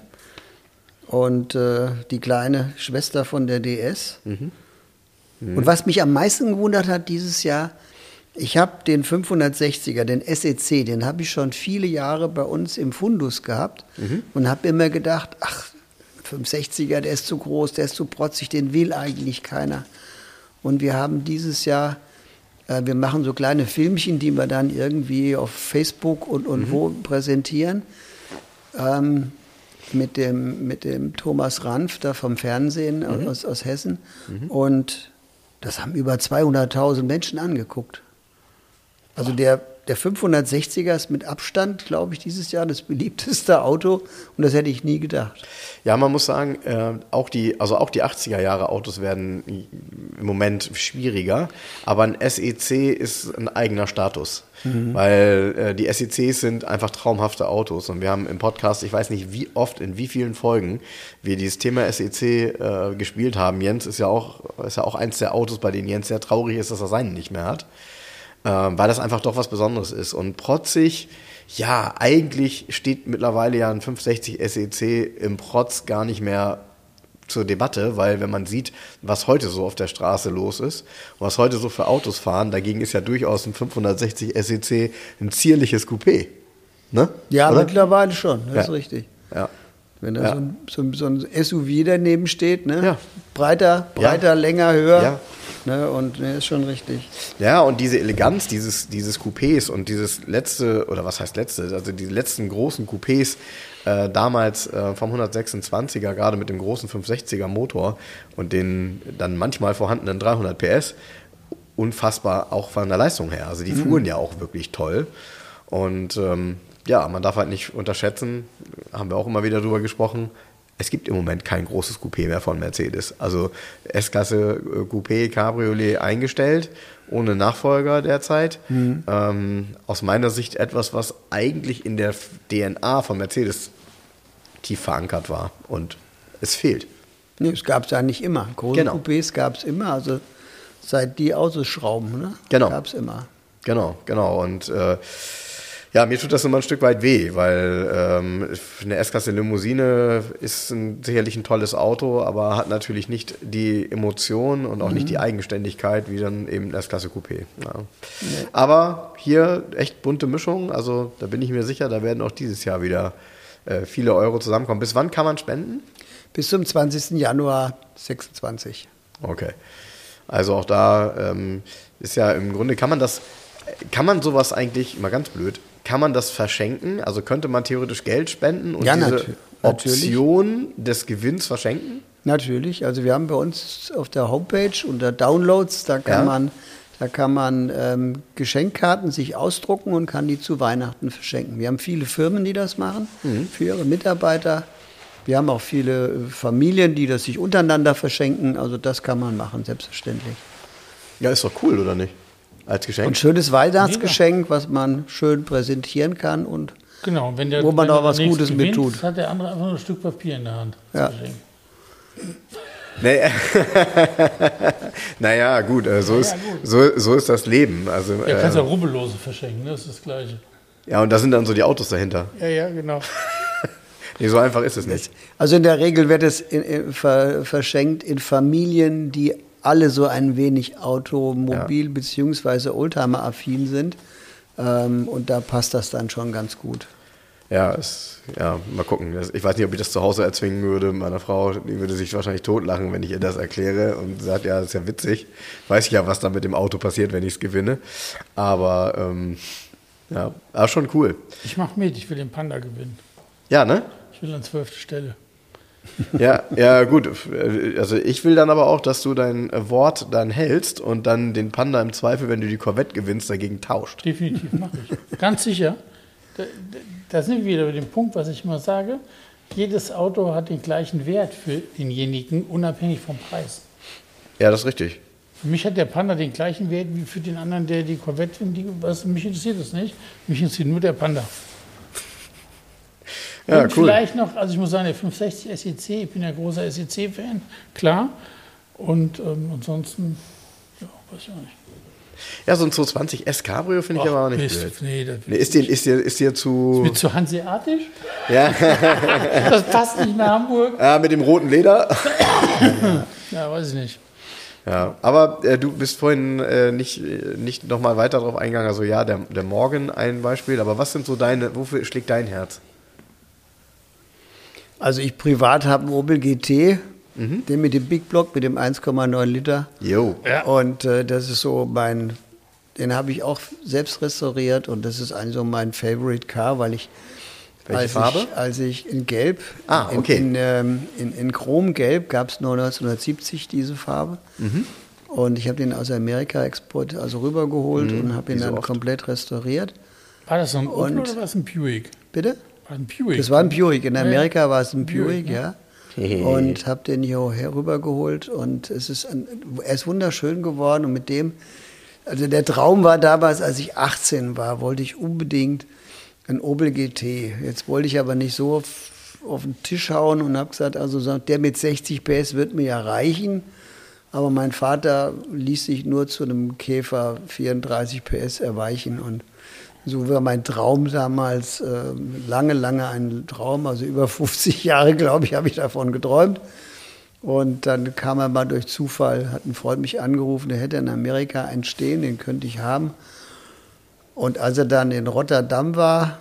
[SPEAKER 4] Und äh, die kleine Schwester von der D S. Mhm. Mhm. Und was mich am meisten gewundert hat dieses Jahr, ich habe den fünfhundertsechziger, den S E C, den habe ich schon viele Jahre bei uns im Fundus gehabt mhm. und habe immer gedacht, ach, fünfhundertsechziger, der ist zu groß, der ist zu protzig, den will eigentlich keiner. Und wir haben dieses Jahr, äh, wir machen so kleine Filmchen, die wir dann irgendwie auf Facebook und, und mhm. wo präsentieren, ähm, mit dem, mit dem Thomas Ranf da vom Fernsehen mhm. aus, aus Hessen. Mhm. Und das haben über zweihunderttausend Menschen angeguckt. Also der, der fünfhundertsechziger ist mit Abstand, glaube ich, dieses Jahr das beliebteste Auto. Und das hätte ich nie gedacht.
[SPEAKER 2] Ja, man muss sagen, äh, auch die, also auch die achtziger Jahre Autos werden im Moment schwieriger. Aber ein S E C ist ein eigener Status. Mhm. Weil äh, die S E Cs sind einfach traumhafte Autos. Und wir haben im Podcast, ich weiß nicht wie oft, in wie vielen Folgen wir dieses Thema S E C äh, gespielt haben. Jens ist ja auch, ist ja auch eins der Autos, bei denen Jens sehr traurig ist, dass er seinen nicht mehr hat. Ähm, weil das einfach doch was Besonderes ist. Und protzig, ja, eigentlich steht mittlerweile ja ein fünfhundertsechzig S E C im Protz gar nicht mehr zur Debatte, weil wenn man sieht, was heute so auf der Straße los ist und was heute so für Autos fahren, dagegen ist ja durchaus ein fünfhundertsechzig S E C ein zierliches Coupé. Ne?
[SPEAKER 4] Ja,
[SPEAKER 2] oder?
[SPEAKER 4] Mittlerweile schon, das ja. ist richtig.
[SPEAKER 2] Ja.
[SPEAKER 4] Wenn da
[SPEAKER 2] ja.
[SPEAKER 4] so, ein, so, so ein S U V daneben steht, ne?
[SPEAKER 2] Ja.
[SPEAKER 4] breiter, breiter, ja. länger, höher.
[SPEAKER 2] Ja.
[SPEAKER 4] Ne, und ne, ist schon richtig.
[SPEAKER 2] Ja, und diese Eleganz dieses, dieses Coupés und dieses letzte, oder was heißt letzte, also die letzten großen Coupés äh, damals äh, vom hundertsechsundzwanziger, gerade mit dem großen fünfhundertsechziger Motor und den dann manchmal vorhandenen dreihundert P S, unfassbar auch von der Leistung her. Also die mhm. fuhren ja auch wirklich toll. Und ähm, ja, man darf halt nicht unterschätzen, haben wir auch immer wieder drüber gesprochen, es gibt im Moment kein großes Coupé mehr von Mercedes. Also S-Klasse Coupé Cabriolet eingestellt, ohne Nachfolger derzeit. Mhm. Ähm, aus meiner Sicht etwas, was eigentlich in der D N A von Mercedes tief verankert war. Und es fehlt.
[SPEAKER 4] Nee, es gab es eigentlich immer. Große genau. Coupés gab es immer. Also seit die Autos schrauben, ne?
[SPEAKER 2] Genau.
[SPEAKER 4] Gab es immer.
[SPEAKER 2] Genau, genau. Und äh, ja, mir tut das immer ein Stück weit weh, weil ähm, eine S-Klasse Limousine ist ein, sicherlich ein tolles Auto, aber hat natürlich nicht die Emotion und auch mhm. nicht die Eigenständigkeit wie dann eben ein S-Klasse Coupé. Ja. Nee. Aber hier echt bunte Mischung, also da bin ich mir sicher, da werden auch dieses Jahr wieder äh, viele Euro zusammenkommen. Bis wann kann man spenden?
[SPEAKER 4] Bis zum zwanzigsten Januar sechsundzwanzig.
[SPEAKER 2] Okay, also auch da ähm, ist ja im Grunde, kann man das, kann man sowas eigentlich, mal ganz blöd, kann man das verschenken? Also könnte man theoretisch Geld spenden und
[SPEAKER 4] ja,
[SPEAKER 2] diese
[SPEAKER 4] nat-
[SPEAKER 2] Option des Gewinns verschenken?
[SPEAKER 4] Natürlich. Also wir haben bei uns auf der Homepage unter Downloads, da kann ja. man, da kann man ähm, Geschenkkarten sich ausdrucken und kann die zu Weihnachten verschenken. Wir haben viele Firmen, die das machen, mhm. für ihre Mitarbeiter. Wir haben auch viele Familien, die das sich untereinander verschenken. Also das kann man machen, selbstverständlich.
[SPEAKER 2] Ja, ist doch cool, oder nicht? Als Geschenk.
[SPEAKER 4] Ein schönes Weihnachtsgeschenk, was man schön präsentieren kann und
[SPEAKER 3] genau, wenn der,
[SPEAKER 4] wo man
[SPEAKER 3] wenn
[SPEAKER 4] auch was Gutes
[SPEAKER 3] gewinnt,
[SPEAKER 4] mit tut.
[SPEAKER 3] Hat der andere einfach nur ein Stück Papier in der Hand.
[SPEAKER 4] Ja.
[SPEAKER 2] Nee. naja, gut, äh, so, ja, ist, gut. So, so ist das Leben. Also,
[SPEAKER 3] ja, kannst ja äh, Rubbellose verschenken, das ist das Gleiche.
[SPEAKER 2] Ja, und da sind dann so die Autos dahinter.
[SPEAKER 3] Ja, ja, genau.
[SPEAKER 2] Nee, so einfach ist es nicht.
[SPEAKER 4] Also in der Regel wird es in, in, ver, verschenkt in Familien, die alle so ein wenig automobil- ja. bzw. Oldtimer-affin sind. Ähm, und da passt das dann schon ganz gut.
[SPEAKER 2] Ja, es, ja, mal gucken. Ich weiß nicht, ob ich das zu Hause erzwingen würde. Meine Frau, die würde sich wahrscheinlich totlachen, wenn ich ihr das erkläre und sagt, ja, das ist ja witzig. Weiß ich ja, was da mit dem Auto passiert, wenn ich es gewinne. Aber ähm, ja, aber schon cool.
[SPEAKER 3] Ich mache mit, ich will den Panda gewinnen.
[SPEAKER 2] Ja, ne?
[SPEAKER 3] Ich will an zwölfte Stelle.
[SPEAKER 2] Ja, ja, gut. Also ich will dann aber auch, dass du dein Wort dann hältst und dann den Panda im Zweifel, wenn du die Corvette gewinnst, dagegen tauscht.
[SPEAKER 3] Definitiv, mache ich. Ganz sicher. Da, da sind wir wieder bei dem Punkt, was ich immer sage. Jedes Auto hat den gleichen Wert für denjenigen, unabhängig vom Preis.
[SPEAKER 2] Ja, das ist richtig.
[SPEAKER 3] Für mich hat der Panda den gleichen Wert wie für den anderen, der die Corvette nimmt. Was, mich interessiert das nicht. Mich interessiert nur der Panda. Ja, und cool. Vielleicht noch, also ich muss sagen, der fünfhundertsechzig S E C, ich bin ja großer S E C-Fan, klar. Und ähm, ansonsten, ja, weiß ich auch nicht.
[SPEAKER 2] Ja, so ein zweihundertzwanzig S Cabrio finde ich
[SPEAKER 3] Och,
[SPEAKER 2] aber auch nicht
[SPEAKER 3] Mist,
[SPEAKER 2] blöd.
[SPEAKER 3] Nee, das
[SPEAKER 2] nee, ist, dir, ist, dir, ist dir zu...
[SPEAKER 3] Ist mir zu hanseatisch?
[SPEAKER 2] Ja.
[SPEAKER 3] Das passt nicht nach Hamburg.
[SPEAKER 2] Ja, mit dem roten Leder.
[SPEAKER 3] Ja, weiß ich nicht.
[SPEAKER 2] Ja, aber äh, du bist vorhin äh, nicht, nicht nochmal weiter darauf eingegangen. Also ja, der, der Morgan ein Beispiel. Aber was sind so deine, wofür schlägt dein Herz?
[SPEAKER 4] Also ich privat habe einen Opel G T, mhm. den mit dem Big Block, mit dem eins Komma neun Liter.
[SPEAKER 2] Jo.
[SPEAKER 3] Ja.
[SPEAKER 4] Und äh, das ist so mein, den habe ich auch selbst restauriert und das ist eigentlich so mein Favorite Car, weil ich
[SPEAKER 2] Welche
[SPEAKER 4] als
[SPEAKER 2] Farbe?
[SPEAKER 4] Ich, als ich in Gelb,
[SPEAKER 2] ah, okay.
[SPEAKER 4] in, in, ähm, in, in Chromgelb gab es nur neunzehnhundertsiebzig diese Farbe. Mhm. Und ich habe den aus Amerika export, also rübergeholt mhm. und habe ihn
[SPEAKER 2] so
[SPEAKER 4] dann
[SPEAKER 2] oft.
[SPEAKER 4] komplett restauriert.
[SPEAKER 3] War das so ein Opel oder war es ein Buick?
[SPEAKER 4] Bitte?
[SPEAKER 3] War ein Buick.
[SPEAKER 4] Das war ein Buick. In Amerika ja. war es ein Buick,
[SPEAKER 3] Buick
[SPEAKER 4] ja. ja. Und habe den hier herübergeholt und es ist ein, er ist wunderschön geworden und mit dem, also der Traum war damals, als ich achtzehn war, wollte ich unbedingt ein Opel G T. Jetzt wollte ich aber nicht so auf, auf den Tisch hauen und habe gesagt, also der mit sechzig P S wird mir ja reichen. Aber mein Vater ließ sich nur zu einem Käfer vierunddreißig P S erweichen und so war mein Traum damals, äh, lange, lange ein Traum, also über fünfzig Jahre, glaube ich, habe ich davon geträumt. Und dann kam er mal durch Zufall, hat ein Freund mich angerufen, der hätte in Amerika einen stehen, den könnte ich haben. Und als er dann in Rotterdam war,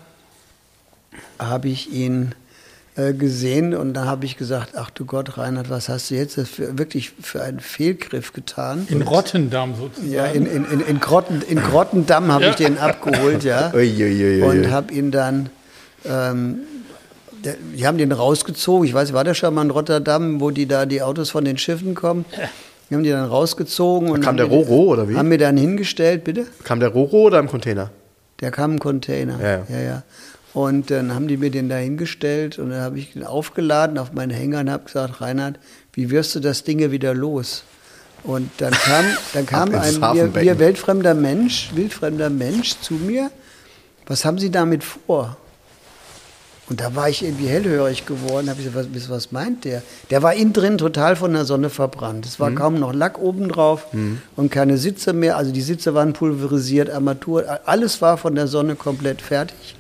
[SPEAKER 4] habe ich ihn äh, gesehen und da habe ich gesagt, ach du Gott, Reinhard, was hast du jetzt für, wirklich für einen Fehlgriff getan?
[SPEAKER 3] In Rotterdam sozusagen.
[SPEAKER 4] Ja, in, in, in, in, Grotten, in Grottendamm habe ja. ich den abgeholt, ja.
[SPEAKER 2] Ui, ui, ui,
[SPEAKER 4] und habe ihn dann, ähm, der, die haben den rausgezogen, ich weiß, war der schon mal in Rotterdam, wo die da die Autos von den Schiffen kommen? Die haben die dann rausgezogen.
[SPEAKER 2] Da
[SPEAKER 4] und
[SPEAKER 2] kam der Roro oder wie?
[SPEAKER 4] Haben mir dann hingestellt, bitte?
[SPEAKER 2] Kam der Roro oder im Container?
[SPEAKER 4] Der kam im Container,
[SPEAKER 2] ja, ja.
[SPEAKER 4] ja, ja. Und dann haben die mir den da hingestellt und dann habe ich den aufgeladen auf meinen Hänger und habe gesagt, Reinhard, wie wirst du das Ding wieder los? Und dann kam, dann kam ein mir, mir weltfremder Mensch, wildfremder Mensch zu mir, was haben Sie damit vor? Und da war ich irgendwie hellhörig geworden, habe ich gesagt, was, was meint der? Der war innen drin total von der Sonne verbrannt. Es war mhm. kaum noch Lack oben drauf mhm. und keine Sitze mehr. Also die Sitze waren pulverisiert, Armatur, alles war von der Sonne komplett fertig.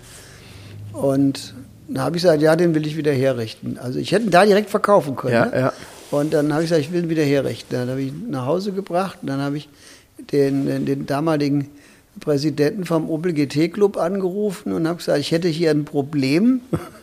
[SPEAKER 4] Und dann habe ich gesagt, ja, den will ich wieder herrichten. Also ich hätte ihn da direkt verkaufen können.
[SPEAKER 2] Ja,
[SPEAKER 4] ne?
[SPEAKER 2] ja.
[SPEAKER 4] Und dann habe ich gesagt, ich will ihn wieder herrichten. Dann habe ich ihn nach Hause gebracht und dann habe ich den, den, den damaligen Präsidenten vom Opel G T Club angerufen und habe gesagt, ich hätte hier ein Problem.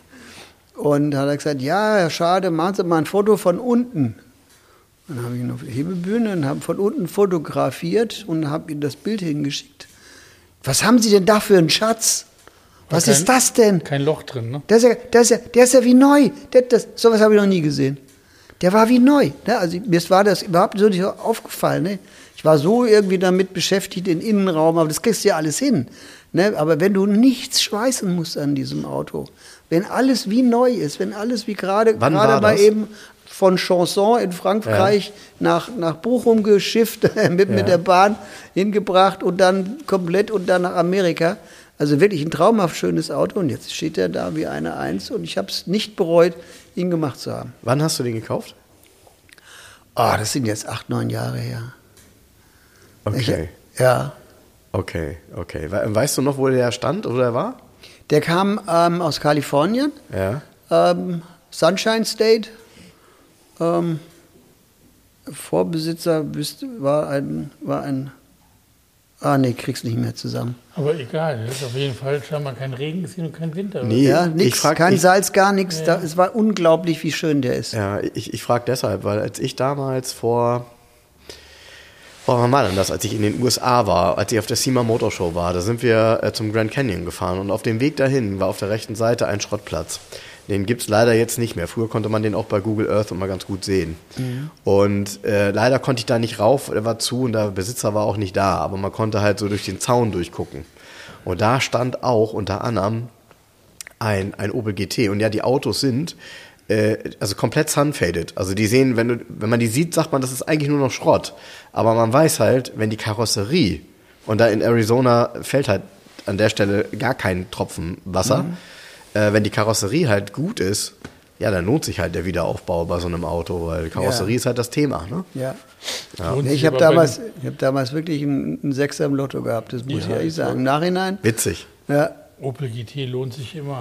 [SPEAKER 4] Und dann hat er gesagt, ja, schade, machen Sie mal ein Foto von unten. Dann habe ich ihn auf die Hebebühne und habe von unten fotografiert und habe ihm das Bild hingeschickt. Was haben Sie denn da für einen Schatz? Was kein, ist das denn?
[SPEAKER 3] Kein Loch drin, ne?
[SPEAKER 4] Der ist ja, der ist ja, der ist ja wie neu. Der, das, sowas habe ich noch nie gesehen. Der war wie neu. Ne? Also mir war das überhaupt so nicht aufgefallen. Ne? Ich war so irgendwie damit beschäftigt, den Innenraum, aber das kriegst du ja alles hin. Ne? Aber wenn du nichts schweißen musst an diesem Auto, wenn alles wie neu ist, wenn alles wie gerade gerade mal eben von Chanson in Frankreich ja. nach, nach Bochum geschifft, mit, ja. mit der Bahn hingebracht und dann komplett und dann nach Amerika. Also wirklich ein traumhaft schönes Auto und jetzt steht er da wie eine Eins und ich habe es nicht bereut, ihn gemacht zu haben.
[SPEAKER 2] Wann hast du den gekauft?
[SPEAKER 4] Ah, oh, das sind jetzt acht, neun Jahre her.
[SPEAKER 2] Okay.
[SPEAKER 4] Ich, ja.
[SPEAKER 2] Okay, okay. Weißt du noch, wo der stand oder der war?
[SPEAKER 4] Der kam ähm, aus Kalifornien.
[SPEAKER 2] Ja.
[SPEAKER 4] Ähm, Sunshine State. Ähm, Vorbesitzer war ein, war ein Ah, nee, krieg's nicht mehr zusammen.
[SPEAKER 3] Aber egal, das ist auf jeden Fall schon mal kein Regen gesehen und kein Winter.
[SPEAKER 2] Nee,
[SPEAKER 4] ja, nix, frag, kein
[SPEAKER 2] ich,
[SPEAKER 4] Salz, gar nichts.
[SPEAKER 3] Ja.
[SPEAKER 4] Es war unglaublich, wie schön der ist.
[SPEAKER 2] Ja, ich, ich frage deshalb, weil als ich damals vor, vor wann war denn das, als ich in den U S A war, als ich auf der SEMA Motor Show war, da sind wir äh, zum Grand Canyon gefahren und auf dem Weg dahin war auf der rechten Seite ein Schrottplatz. Den gibt es leider jetzt nicht mehr. Früher konnte man den auch bei Google Earth immer ganz gut sehen. Mhm. Und äh, leider konnte ich da nicht rauf, der war zu und der Besitzer war auch nicht da. Aber man konnte halt so durch den Zaun durchgucken. Und da stand auch unter anderem ein, ein Opel G T. Und ja, die Autos sind äh, also komplett sunfaded. Also die sehen, wenn, du, wenn man die sieht, sagt man, das ist eigentlich nur noch Schrott. Aber man weiß halt, wenn die Karosserie, und da in Arizona fällt halt an der Stelle gar kein Tropfen Wasser, mhm. Äh, wenn die Karosserie halt gut ist, ja, dann lohnt sich halt der Wiederaufbau bei so einem Auto, weil die Karosserie ja. ist halt das Thema, ne?
[SPEAKER 4] Ja. ja. Nee, ich habe damals, ich hab damals wirklich einen, einen Sechser im Lotto gehabt, das muss ja, ich ehrlich sagen. Im Nachhinein.
[SPEAKER 2] Witzig.
[SPEAKER 4] Ja.
[SPEAKER 3] Opel G T lohnt sich immer.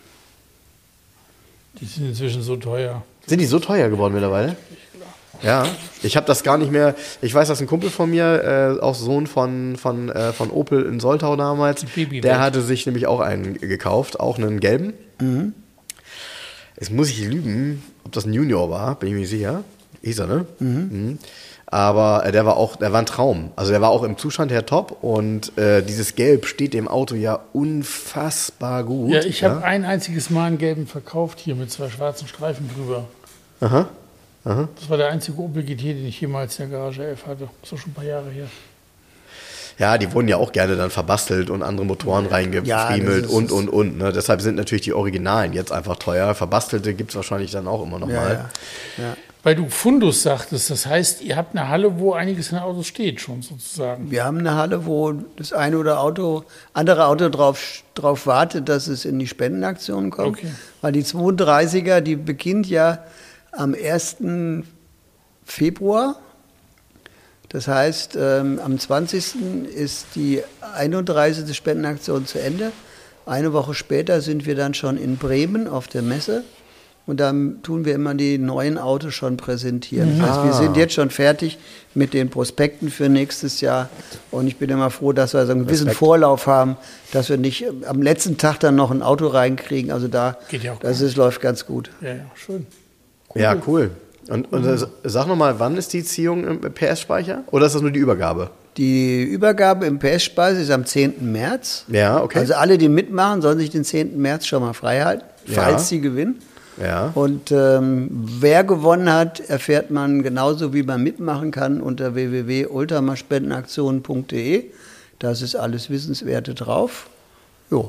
[SPEAKER 3] Die sind inzwischen so teuer.
[SPEAKER 2] Sind die so teuer geworden mittlerweile? Ja, ich habe das gar nicht mehr. Ich weiß, dass ein Kumpel von mir, äh, auch Sohn von, von, äh, von Opel in Soltau damals, der hatte sich nämlich auch einen gekauft, auch einen gelben. Mhm. Jetzt muss ich lügen, ob das ein Junior war, bin ich mir nicht sicher. Hieß er, ne? Mhm. Mhm. Aber äh, der war auch, der war ein Traum. Also der war auch im Zustand her top und äh, dieses Gelb steht dem Auto ja unfassbar gut.
[SPEAKER 3] Ja, ich
[SPEAKER 2] ja?
[SPEAKER 3] habe ein einziges Mal einen gelben verkauft hier mit zwei schwarzen Streifen drüber.
[SPEAKER 2] Aha. Aha.
[SPEAKER 3] Das war der einzige Opel G T, den ich jemals in der Garage elf hatte. Das ist schon ein paar Jahre her.
[SPEAKER 2] Ja, die wurden ja auch gerne dann verbastelt und andere Motoren reingefriemelt ja, und, und, und. Ne? Deshalb sind natürlich die Originalen jetzt einfach teuer. Verbastelte gibt es wahrscheinlich dann auch immer noch
[SPEAKER 4] ja,
[SPEAKER 2] mal.
[SPEAKER 4] Ja. Ja.
[SPEAKER 3] Weil du Fundus sagtest, das heißt, ihr habt eine Halle, wo einiges in Autos steht schon sozusagen.
[SPEAKER 4] Wir haben eine Halle, wo das eine oder Auto, andere Auto drauf, drauf wartet, dass es in die Spendenaktion kommt. Okay. Weil die zweiunddreißiger, die beginnt ja am ersten Februar, das heißt, ähm, am zwanzigsten ist die einunddreißigste Spendenaktion zu Ende. Eine Woche später sind wir dann schon in Bremen auf der Messe und dann tun wir immer die neuen Autos schon präsentieren. Mhm. Das heißt, wir sind jetzt schon fertig mit den Prospekten für nächstes Jahr und ich bin immer froh, dass wir so einen gewissen Respekt. Vorlauf haben, dass wir nicht am letzten Tag dann noch ein Auto reinkriegen. Also da, Geht ja auch das ist, läuft ganz gut.
[SPEAKER 3] Ja, ja, schön.
[SPEAKER 2] Cool. Ja, cool. Und, und mhm. sag nochmal, wann ist die Ziehung im P S-Speicher? Oder ist das nur die Übergabe?
[SPEAKER 4] Die Übergabe im P S-Speicher ist am zehnten März.
[SPEAKER 2] Ja, okay.
[SPEAKER 4] Also alle, die mitmachen, sollen sich den zehnten März schon mal frei halten, falls ja. sie gewinnen.
[SPEAKER 2] Ja.
[SPEAKER 4] Und ähm, wer gewonnen hat, erfährt man genauso, wie man mitmachen kann, unter w w w punkt ultramaspendenaktion punkt d e. Da ist alles Wissenswerte drauf. Jo.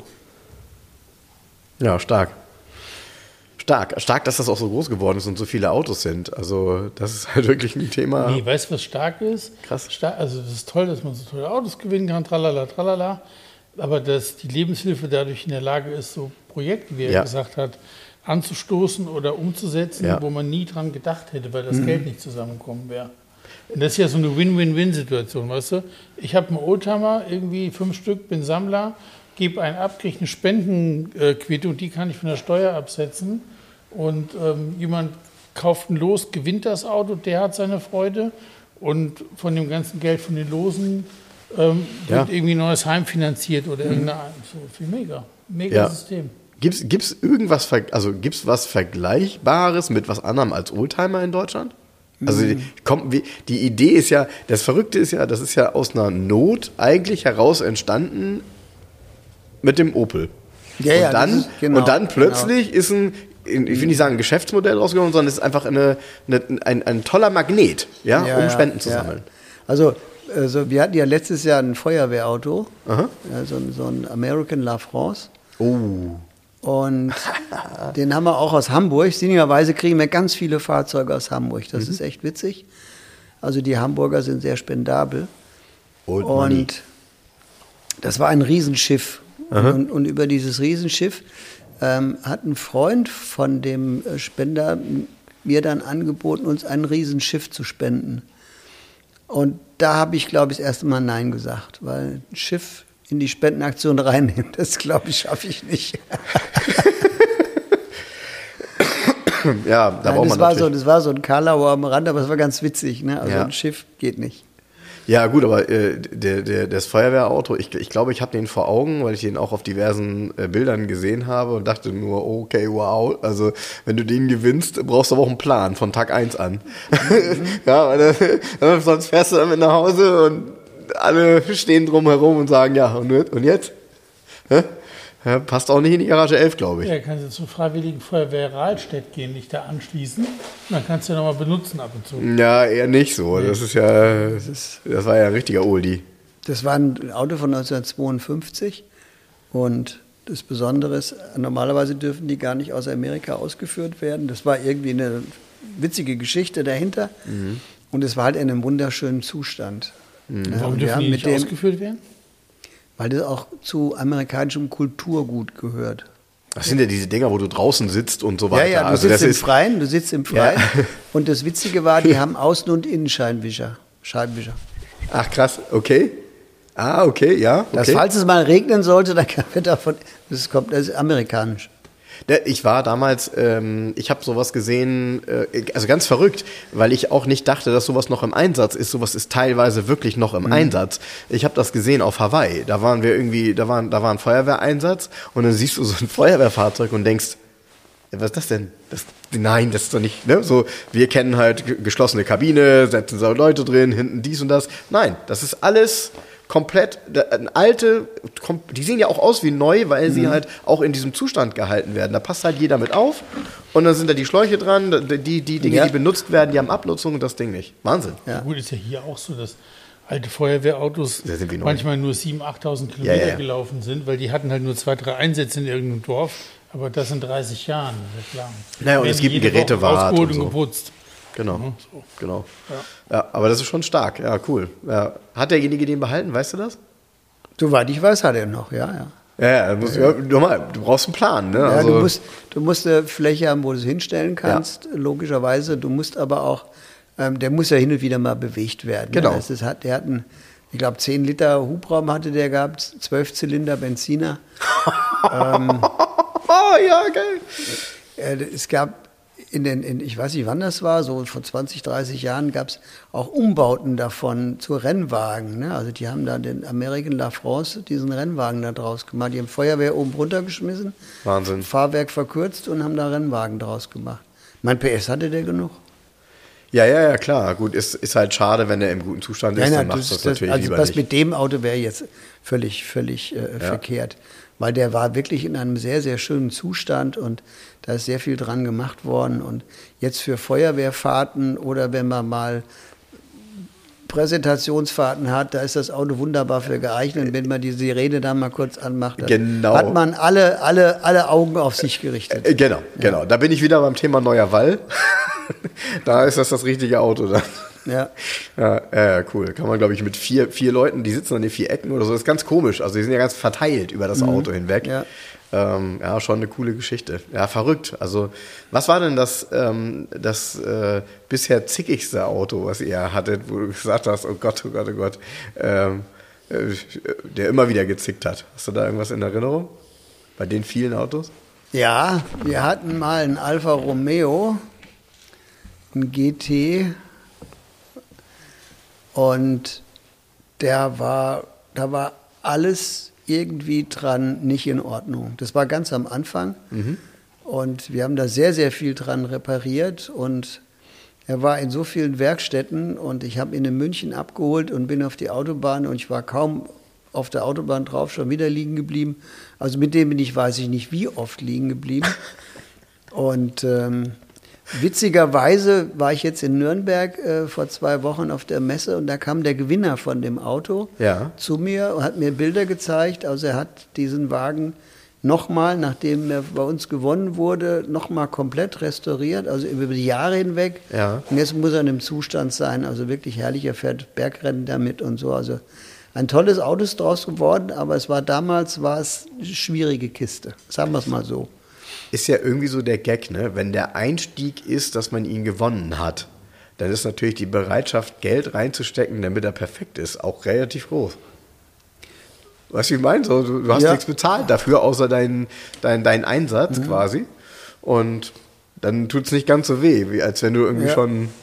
[SPEAKER 2] Ja, stark. Stark, stark, dass das auch so groß geworden ist und so viele Autos sind. Also das ist halt wirklich ein Thema.
[SPEAKER 3] Nee, weißt du, was stark ist?
[SPEAKER 2] Krass.
[SPEAKER 3] Stark, also das ist toll, dass man so tolle Autos gewinnen kann, tralala, tralala. Aber dass die Lebenshilfe dadurch in der Lage ist, so Projekte, wie er ja. gesagt hat, anzustoßen oder umzusetzen, ja. wo man nie dran gedacht hätte, weil das mhm. Geld nicht zusammengekommen wäre. Und das ist ja so eine Win-Win-Win-Situation, weißt du? Ich habe einen Oldtimer, irgendwie fünf Stück, bin Sammler, gebe einen ab, kriege eine Spendenquittung, die kann ich von der Steuer absetzen. Und ähm, jemand kauft ein Los, gewinnt das Auto, der hat seine Freude. Und von dem ganzen Geld von den Losen ähm, wird ja. irgendwie ein neues Heim finanziert oder mhm. irgendeine. So viel mega. Mega ja. System.
[SPEAKER 2] Gibt's, gibt's irgendwas, also gibt's was Vergleichbares mit was anderem als Oldtimer in Deutschland? Also die, kommt, die Idee ist ja, das Verrückte ist ja, das ist ja aus einer Not eigentlich heraus entstanden mit dem Opel.
[SPEAKER 4] Ja,
[SPEAKER 2] und,
[SPEAKER 4] ja,
[SPEAKER 2] dann,
[SPEAKER 4] ist, genau,
[SPEAKER 2] und dann plötzlich genau. ist ein, ich will nicht sagen ein Geschäftsmodell rausgekommen, sondern es ist einfach eine, eine, ein, ein toller Magnet, ja, ja um Spenden ja, zu sammeln.
[SPEAKER 4] Ja. Also, also wir hatten ja letztes Jahr ein Feuerwehrauto, ja, so, so ein American La France.
[SPEAKER 2] Oh.
[SPEAKER 4] Und den haben wir auch aus Hamburg. Sinnigerweise kriegen wir ganz viele Fahrzeuge aus Hamburg. Das mhm. ist echt witzig. Also die Hamburger sind sehr spendabel.
[SPEAKER 2] Old
[SPEAKER 4] und
[SPEAKER 2] money.
[SPEAKER 4] Das war ein Riesenschiff. Und, und über dieses Riesenschiff ähm, hat ein Freund von dem Spender mir dann angeboten, uns ein Riesenschiff zu spenden. Und da habe ich, glaube ich, das erste Mal Nein gesagt, weil ein Schiff in die Spendenaktion reinnehmen, das, glaube ich, schaffe ich nicht.
[SPEAKER 2] Ja, da
[SPEAKER 4] Nein,
[SPEAKER 2] braucht
[SPEAKER 4] das
[SPEAKER 2] man
[SPEAKER 4] war so, das war so ein Karlauer am Rand, aber es war ganz witzig. Ne? Also
[SPEAKER 2] ja.
[SPEAKER 4] ein Schiff geht nicht.
[SPEAKER 2] Ja gut, aber äh, der, der, das Feuerwehrauto, ich, ich glaube, ich habe den vor Augen, weil ich den auch auf diversen äh, Bildern gesehen habe und dachte nur, okay, wow, also wenn du den gewinnst, brauchst du aber auch einen Plan von Tag eins an. Mhm. Ja, weil, äh, sonst fährst du damit nach Hause und alle stehen drumherum und sagen, ja, und, und jetzt? Hä? Ja, passt auch nicht in die Garage elf, glaube ich.
[SPEAKER 3] Ja, kannst du zur Freiwilligen Feuerwehr Rahlstedt gehen, dich da anschließen. Und dann kannst du ja nochmal benutzen ab und zu.
[SPEAKER 2] Ja, eher nicht so. Nee. Das ist ja, das, ist, das war ja ein richtiger Oldie.
[SPEAKER 4] Das war ein Auto von neunzehnhundertzweiundfünfzig und das Besondere ist, normalerweise dürfen die gar nicht aus Amerika ausgeführt werden. Das war irgendwie eine witzige Geschichte dahinter mhm. und es war halt in einem wunderschönen Zustand.
[SPEAKER 3] Mhm. Ja, warum dürfen die nicht dem, ausgeführt werden?
[SPEAKER 4] Weil das auch zu amerikanischem Kulturgut gehört.
[SPEAKER 2] Das sind ja diese Dinger, wo du draußen sitzt und so weiter.
[SPEAKER 4] Ja, ja, du
[SPEAKER 2] also
[SPEAKER 4] sitzt
[SPEAKER 2] das
[SPEAKER 4] im
[SPEAKER 2] ist
[SPEAKER 4] Freien, du sitzt im Freien. Ja. Und das Witzige war, die haben Außen- und Innenscheinwischer. Scheibenwischer.
[SPEAKER 2] Ach krass, okay. Ah, okay, ja. Okay.
[SPEAKER 4] Das, falls es mal regnen sollte, dann kann man davon, das kommt, das ist amerikanisch.
[SPEAKER 2] Ich war damals, ähm, ich habe sowas gesehen, äh, also ganz verrückt, weil ich auch nicht dachte, dass sowas noch im Einsatz ist. Sowas ist teilweise wirklich noch im mhm. Einsatz. Ich habe das gesehen auf Hawaii. Da waren wir irgendwie, da waren, da war ein Feuerwehreinsatz und dann siehst du so ein Feuerwehrfahrzeug und denkst, was ist das denn? Das, nein, das ist doch nicht, ne? So, wir kennen halt geschlossene Kabine, setzen so Leute drin, hinten dies und das. Nein, das ist alles komplett, ein alte, die sehen ja auch aus wie neu, weil sie mhm. halt auch in diesem Zustand gehalten werden. Da passt halt jeder mit auf und dann sind da die Schläuche dran, die, die Dinge, ja. die benutzt werden, die haben Abnutzung und das Ding nicht. Wahnsinn.
[SPEAKER 3] Ja. Gut, ist ja hier auch so, dass alte Feuerwehrautos manchmal nur siebentausend, achttausend Kilometer ja, ja. gelaufen sind, weil die hatten halt nur zwei, drei Einsätze in irgendeinem Dorf, aber das in dreißig Jahren, das ist klar.
[SPEAKER 2] Naja, und es gibt einen Gerätewart
[SPEAKER 3] ausgeholt
[SPEAKER 2] und, so.
[SPEAKER 3] und geputzt.
[SPEAKER 2] Genau,
[SPEAKER 3] ja, so.
[SPEAKER 2] genau. Ja. ja, aber das ist schon stark. Ja, cool. Ja. Hat derjenige den behalten, weißt du das?
[SPEAKER 4] Soweit ich weiß, hat er noch, ja, ja.
[SPEAKER 2] Ja, ja, musst, ja. Normal, du brauchst einen Plan. Ne?
[SPEAKER 4] Ja,
[SPEAKER 2] also
[SPEAKER 4] du musst, du musst eine Fläche haben, wo du es hinstellen kannst, ja. logischerweise. Du musst aber auch, ähm, der muss ja hin und wieder mal bewegt werden.
[SPEAKER 2] Genau.
[SPEAKER 4] Ne? Das ist, hat, der hat einen, ich glaube, zehn Liter Hubraum hatte der gehabt, zwölf Zylinder Benziner. ähm,
[SPEAKER 2] oh, ja, geil.
[SPEAKER 4] Äh, es gab In den, in, ich weiß nicht, wann das war, so vor zwanzig, dreißig Jahren gab es auch Umbauten davon zu Rennwagen. Ne? Also die haben da den American La France, diesen Rennwagen da draus gemacht. Die haben Feuerwehr oben runtergeschmissen,
[SPEAKER 2] Wahnsinn.
[SPEAKER 4] Fahrwerk verkürzt und haben da Rennwagen draus gemacht. Mein P S hatte der genug.
[SPEAKER 2] Ja, ja, ja, klar. Gut, ist, ist halt schade, wenn er im guten Zustand ist,
[SPEAKER 4] Nein,
[SPEAKER 2] dann
[SPEAKER 4] nein,
[SPEAKER 2] machst du das,
[SPEAKER 4] das
[SPEAKER 2] natürlich
[SPEAKER 4] also
[SPEAKER 2] lieber
[SPEAKER 4] das
[SPEAKER 2] nicht.
[SPEAKER 4] Mit dem Auto wäre jetzt völlig, völlig äh, ja. verkehrt. Weil der war wirklich in einem sehr, sehr schönen Zustand und da ist sehr viel dran gemacht worden. Und jetzt für Feuerwehrfahrten oder wenn man mal Präsentationsfahrten hat, da ist das Auto wunderbar für geeignet. Wenn man die Sirene da mal kurz anmacht, dann
[SPEAKER 2] genau.
[SPEAKER 4] hat man alle, alle, alle Augen auf sich gerichtet.
[SPEAKER 2] Äh, genau, genau. Da bin ich wieder beim Thema Neuer Wall. Da ist das das richtige Auto dann.
[SPEAKER 4] Ja.
[SPEAKER 2] Ja, ja, cool. Kann man, glaube ich, mit vier, vier Leuten, die sitzen an den vier Ecken oder so, das ist ganz komisch. Also die sind ja ganz verteilt über das mhm. Auto hinweg.
[SPEAKER 4] Ja.
[SPEAKER 2] Ähm, ja, schon eine coole Geschichte. Ja, verrückt. Also, was war denn das, ähm, das äh, bisher zickigste Auto, was ihr hattet, wo du gesagt hast, oh Gott, oh Gott, oh Gott, ähm, äh, der immer wieder gezickt hat? Hast du da irgendwas in Erinnerung? Bei den vielen Autos?
[SPEAKER 4] Ja, wir hatten mal einen Alfa Romeo, einen G T, und der war, da war alles irgendwie dran nicht in Ordnung. Das war ganz am Anfang mhm. und wir haben da sehr, sehr viel dran repariert und er war in so vielen Werkstätten und ich habe ihn in München abgeholt und bin auf die Autobahn und ich war kaum auf der Autobahn drauf, schon wieder liegen geblieben. Also mit dem bin ich, weiß ich nicht, wie oft liegen geblieben. Und ähm, witzigerweise war ich jetzt in Nürnberg äh, vor zwei Wochen auf der Messe und da kam der Gewinner von dem Auto
[SPEAKER 2] ja.
[SPEAKER 4] zu mir und hat mir Bilder gezeigt. Also er hat diesen Wagen nochmal, nachdem er bei uns gewonnen wurde, nochmal komplett restauriert, also über die Jahre hinweg.
[SPEAKER 2] Ja.
[SPEAKER 4] Und jetzt muss er in einem Zustand sein, also wirklich herrlich, er fährt Bergrennen damit und so. Also ein tolles Auto ist draus geworden, aber es war damals war es eine schwierige Kiste, sagen wir es mal so.
[SPEAKER 2] Ist ja irgendwie so der Gag, ne? Wenn der Einstieg ist, dass man ihn gewonnen hat, dann ist natürlich die Bereitschaft, Geld reinzustecken, damit er perfekt ist, auch relativ groß. Weißt du, wie ich meine? So, du, du hast ja. nichts bezahlt dafür, außer deinen dein, dein Einsatz mhm. quasi. Und dann tut es nicht ganz so weh, wie als wenn du irgendwie ja. schon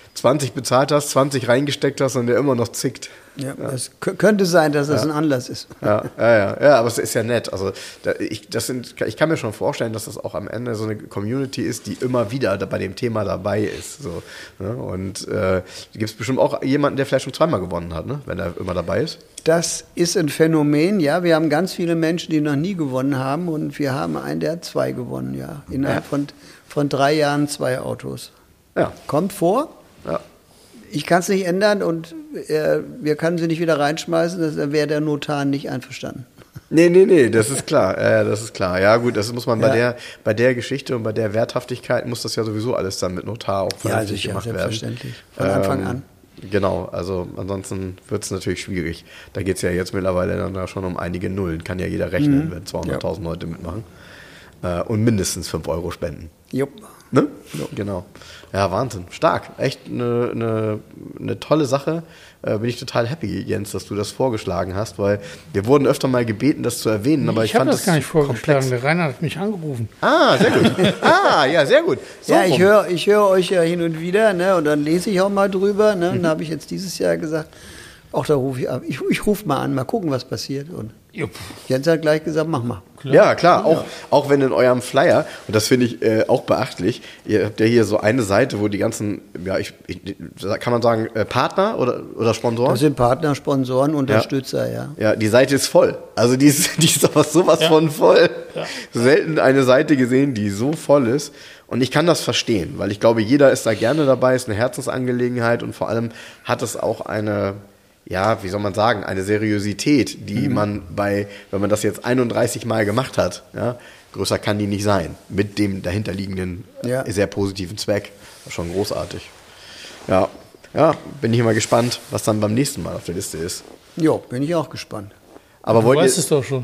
[SPEAKER 2] zwanzig bezahlt hast, zwanzig reingesteckt hast und der immer noch zickt.
[SPEAKER 4] Ja, ja. Es k- könnte sein, dass das ja. ein Anlass ist.
[SPEAKER 2] Ja, ja, ja, ja, aber es ist ja nett. Also da, ich, das sind, ich kann mir schon vorstellen, dass das auch am Ende so eine Community ist, die immer wieder da bei dem Thema dabei ist. So, ne? Und äh, gibt es bestimmt auch jemanden, der vielleicht schon zweimal gewonnen hat, ne? Wenn er immer dabei ist.
[SPEAKER 4] Das ist ein Phänomen, ja. Wir haben ganz viele Menschen, die noch nie gewonnen haben und wir haben einen, der hat zwei gewonnen, ja. Innerhalb ja. Von, von drei Jahren zwei Autos.
[SPEAKER 2] Ja.
[SPEAKER 4] Kommt vor.
[SPEAKER 2] Ja.
[SPEAKER 4] Ich kann es nicht ändern und äh, wir können sie nicht wieder reinschmeißen, da wäre der Notar nicht einverstanden.
[SPEAKER 2] Nee, nee, nee, das ist klar. Ja, das ist klar. Ja, gut, das muss man bei
[SPEAKER 4] ja.
[SPEAKER 2] der bei der Geschichte und bei der Werthaftigkeit muss das ja sowieso alles dann mit Notar auch vernünftig
[SPEAKER 4] ja,
[SPEAKER 2] gemacht
[SPEAKER 4] selbstverständlich.
[SPEAKER 2] werden.
[SPEAKER 4] Von Anfang
[SPEAKER 2] ähm,
[SPEAKER 4] an.
[SPEAKER 2] Genau, also ansonsten wird es natürlich schwierig. Da geht es ja jetzt mittlerweile dann da schon um einige Nullen. Kann ja jeder rechnen, mhm. wenn zweihunderttausend ja. Leute mitmachen. Äh, und mindestens fünf Euro spenden.
[SPEAKER 4] Jupp.
[SPEAKER 2] Ne? Ja. Genau. Ja, Wahnsinn. Stark. Echt eine, eine, eine tolle Sache. Äh, bin ich total happy, Jens, dass du das vorgeschlagen hast, weil wir wurden öfter mal gebeten, das zu erwähnen, aber ich,
[SPEAKER 3] ich
[SPEAKER 2] fand
[SPEAKER 3] das
[SPEAKER 2] das
[SPEAKER 3] gar nicht vorgeschlagen.
[SPEAKER 2] komplex.
[SPEAKER 3] Der Rainer hat mich angerufen.
[SPEAKER 2] Ah, sehr gut. ah, ja, sehr gut. So
[SPEAKER 4] ja, ich höre ich hör euch ja hin und wieder, ne, und dann lese ich auch mal drüber. Ne, mhm. Und da habe ich jetzt dieses Jahr gesagt, auch da rufe ich an. Ich, ich rufe mal an, mal gucken, was passiert. Und Jupp. Jens hat gleich gesagt, mach mal.
[SPEAKER 2] Klar. Ja, klar, auch, ja. auch wenn in eurem Flyer, und das finde ich äh, auch beachtlich, ihr habt ja hier so eine Seite, wo die ganzen, ja, ich, ich kann man sagen, äh, Partner oder, oder Sponsoren?
[SPEAKER 4] Das sind Partner, Sponsoren, Unterstützer, ja.
[SPEAKER 2] Ja, ja, die Seite ist voll. Also die ist, die ist aber sowas ja. von voll. Ja. Selten eine Seite gesehen, die so voll ist. Und ich kann das verstehen, weil ich glaube, jeder ist da gerne dabei, ist eine Herzensangelegenheit und vor allem hat es auch eine, ja, wie soll man sagen, eine Seriosität, die mhm. man bei, wenn man das jetzt einunddreißig Mal gemacht hat, ja, größer kann die nicht sein, mit dem dahinterliegenden, ja. sehr positiven Zweck. Das ist schon großartig. Ja, ja, bin ich mal gespannt, was dann beim nächsten Mal auf der Liste ist.
[SPEAKER 4] Jo, bin ich auch gespannt.
[SPEAKER 2] Aber
[SPEAKER 3] du
[SPEAKER 2] wollt
[SPEAKER 3] weißt
[SPEAKER 2] ihr,
[SPEAKER 3] es doch schon.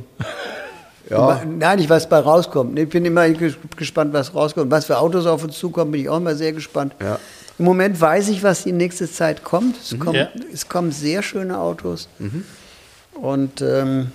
[SPEAKER 4] Ja. Nein, nicht, was bei rauskommt. Ich bin immer gespannt, was rauskommt. Was für Autos auf uns zukommen, bin ich auch immer sehr gespannt.
[SPEAKER 2] Ja.
[SPEAKER 4] Im Moment weiß ich, was die nächste Zeit kommt. Es,
[SPEAKER 2] Mhm.
[SPEAKER 4] kommt,
[SPEAKER 3] Ja.
[SPEAKER 4] es kommen sehr schöne Autos.
[SPEAKER 2] Mhm.
[SPEAKER 4] Und ähm,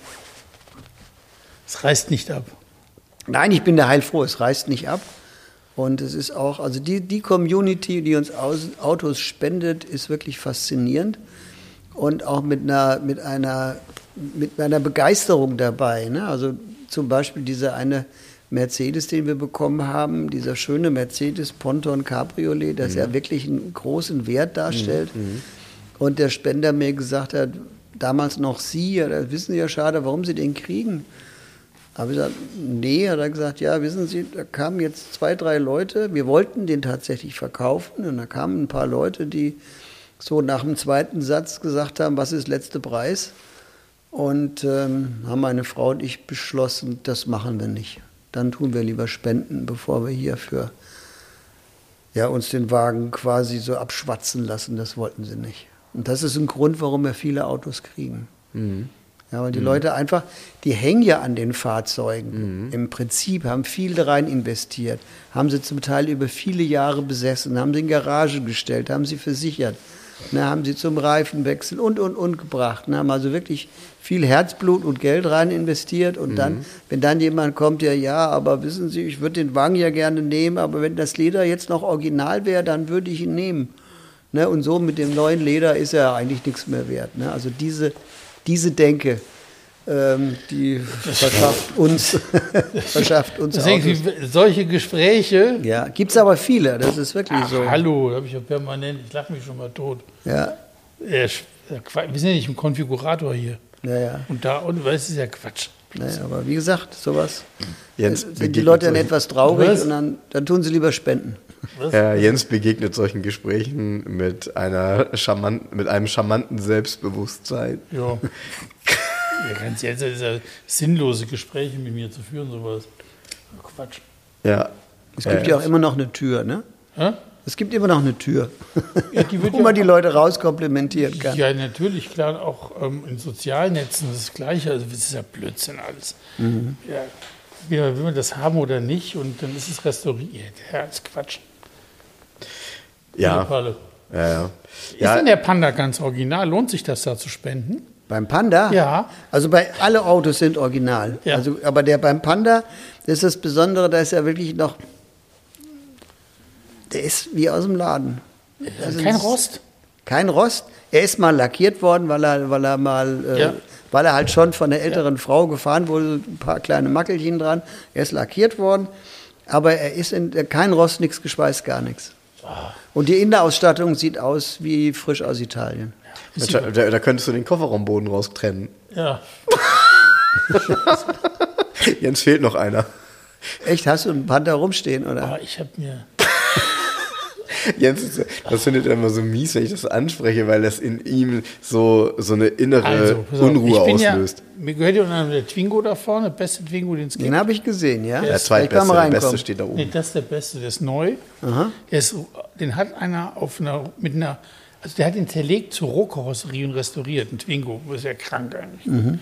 [SPEAKER 3] Es reißt nicht ab.
[SPEAKER 4] nein, ich bin da heilfroh, es reißt nicht ab. Und es ist auch, also die, die Community, die uns Autos spendet, ist wirklich faszinierend. Und auch mit einer, mit einer, mit einer Begeisterung dabei. Ne? Also zum Beispiel dieser eine Mercedes, den wir bekommen haben, dieser schöne Mercedes Ponton Cabriolet, das mhm. ja wirklich einen großen Wert darstellt. Mhm. Und der Spender mir gesagt hat, damals noch Sie, ja, das wissen Sie ja schade, warum Sie den kriegen. Habe ich gesagt, nee, hat er gesagt, ja, wissen Sie, da kamen jetzt zwei, drei Leute, wir wollten den tatsächlich verkaufen und da kamen ein paar Leute, die so nach dem zweiten Satz gesagt haben, was ist letzter Preis? Und ähm, haben meine Frau und ich beschlossen, das machen wir nicht. Dann tun wir lieber spenden, bevor wir hier für ja, uns den Wagen quasi so abschwatzen lassen. Das wollten sie nicht. Und das ist ein Grund, warum wir viele Autos kriegen. Mhm. Ja, weil die mhm. Leute einfach, die hängen ja an den Fahrzeugen. Mhm. Im Prinzip haben viel rein investiert, haben sie zum Teil über viele Jahre besessen, haben sie in Garage gestellt, haben sie versichert, ne, haben sie zum Reifenwechsel und, und, und gebracht. Ne, haben also wirklich viel Herzblut und Geld rein investiert. Und mhm. dann, wenn dann jemand kommt, der, ja, aber wissen Sie, ich würde den Wagen ja gerne nehmen, aber wenn das Leder jetzt noch original wäre, dann würde ich ihn nehmen. Ne, und so mit dem neuen Leder ist er eigentlich nichts mehr wert. Ne? Also diese Diese Denke, ähm, die verschafft uns, verschafft uns
[SPEAKER 3] Deswegen, solche Gespräche.
[SPEAKER 4] Ja, gibt es aber viele, das ist wirklich
[SPEAKER 3] Ach,
[SPEAKER 4] so.
[SPEAKER 3] Hallo, habe ich ja permanent, ich lache mich schon mal tot.
[SPEAKER 4] Ja.
[SPEAKER 3] Wir sind ja nicht im Konfigurator hier.
[SPEAKER 4] Ja, ja.
[SPEAKER 3] Und da unten, weil es ist ja Quatsch.
[SPEAKER 4] Naja, aber wie gesagt, sowas
[SPEAKER 2] Jens
[SPEAKER 4] sind die Leute dann etwas traurig Was? und dann, dann tun sie lieber spenden.
[SPEAKER 2] Ja, Jens begegnet solchen Gesprächen mit, einer charmant, mit einem charmanten Selbstbewusstsein.
[SPEAKER 3] Ja. Ja, ganz ehrlich, das ist ja sinnlose Gespräche mit mir zu führen, sowas. Quatsch.
[SPEAKER 2] Ja.
[SPEAKER 4] Es gibt ja, ja auch immer noch eine Tür, ne?
[SPEAKER 3] Hä?
[SPEAKER 4] Es gibt immer noch eine Tür,
[SPEAKER 3] ja, die wird
[SPEAKER 4] wo
[SPEAKER 3] ja
[SPEAKER 4] man die Leute rauskomplimentieren kann.
[SPEAKER 3] Ja, natürlich, klar, auch ähm, in Sozialnetzen das Gleiche. Also das ist ja Blödsinn alles. Mhm. Ja, will, will man das haben oder nicht und dann ist es restauriert. Ja, das ist Quatsch.
[SPEAKER 2] Ja. Ja, ja.
[SPEAKER 3] Ist ja. denn der Panda ganz original? Lohnt sich das da zu spenden?
[SPEAKER 4] Beim Panda?
[SPEAKER 3] Ja.
[SPEAKER 4] Also bei alle Autos sind original.
[SPEAKER 3] Ja.
[SPEAKER 4] Also, aber der beim Panda, das ist das Besondere, da ist ja wirklich noch, der ist wie aus dem Laden.
[SPEAKER 3] Also kein Rost?
[SPEAKER 4] Kein Rost. Er ist mal lackiert worden, weil er, weil er mal, äh, ja. weil er halt schon von einer älteren ja. Frau gefahren wurde, ein paar kleine Mackelchen dran. Er ist lackiert worden, aber er ist in, kein Rost, nichts geschweißt, gar nichts. Und die Innenausstattung sieht aus wie frisch aus Italien.
[SPEAKER 2] Da, da, da könntest du den Kofferraumboden raustrennen.
[SPEAKER 3] Ja.
[SPEAKER 2] Jens, fehlt noch einer.
[SPEAKER 4] Echt? Hast du einen Panther rumstehen, oder?
[SPEAKER 3] Oh, ich hab mir...
[SPEAKER 2] Jens, das findet er immer so mies, wenn ich das anspreche, weil das in ihm so, so eine innere also, Unruhe auslöst.
[SPEAKER 3] Ja, mir gehört ja der Twingo da vorne, der beste Twingo, den es gibt.
[SPEAKER 4] Den habe ich gesehen, ja.
[SPEAKER 2] Der, der zweitbeste, der beste steht da oben.
[SPEAKER 3] Nee, das ist der beste, der ist neu. Der ist, den hat einer auf einer, mit einer, also der hat den zerlegt zur Rohkarosserie und restauriert, ein Twingo, das ist ja krank eigentlich. Mhm.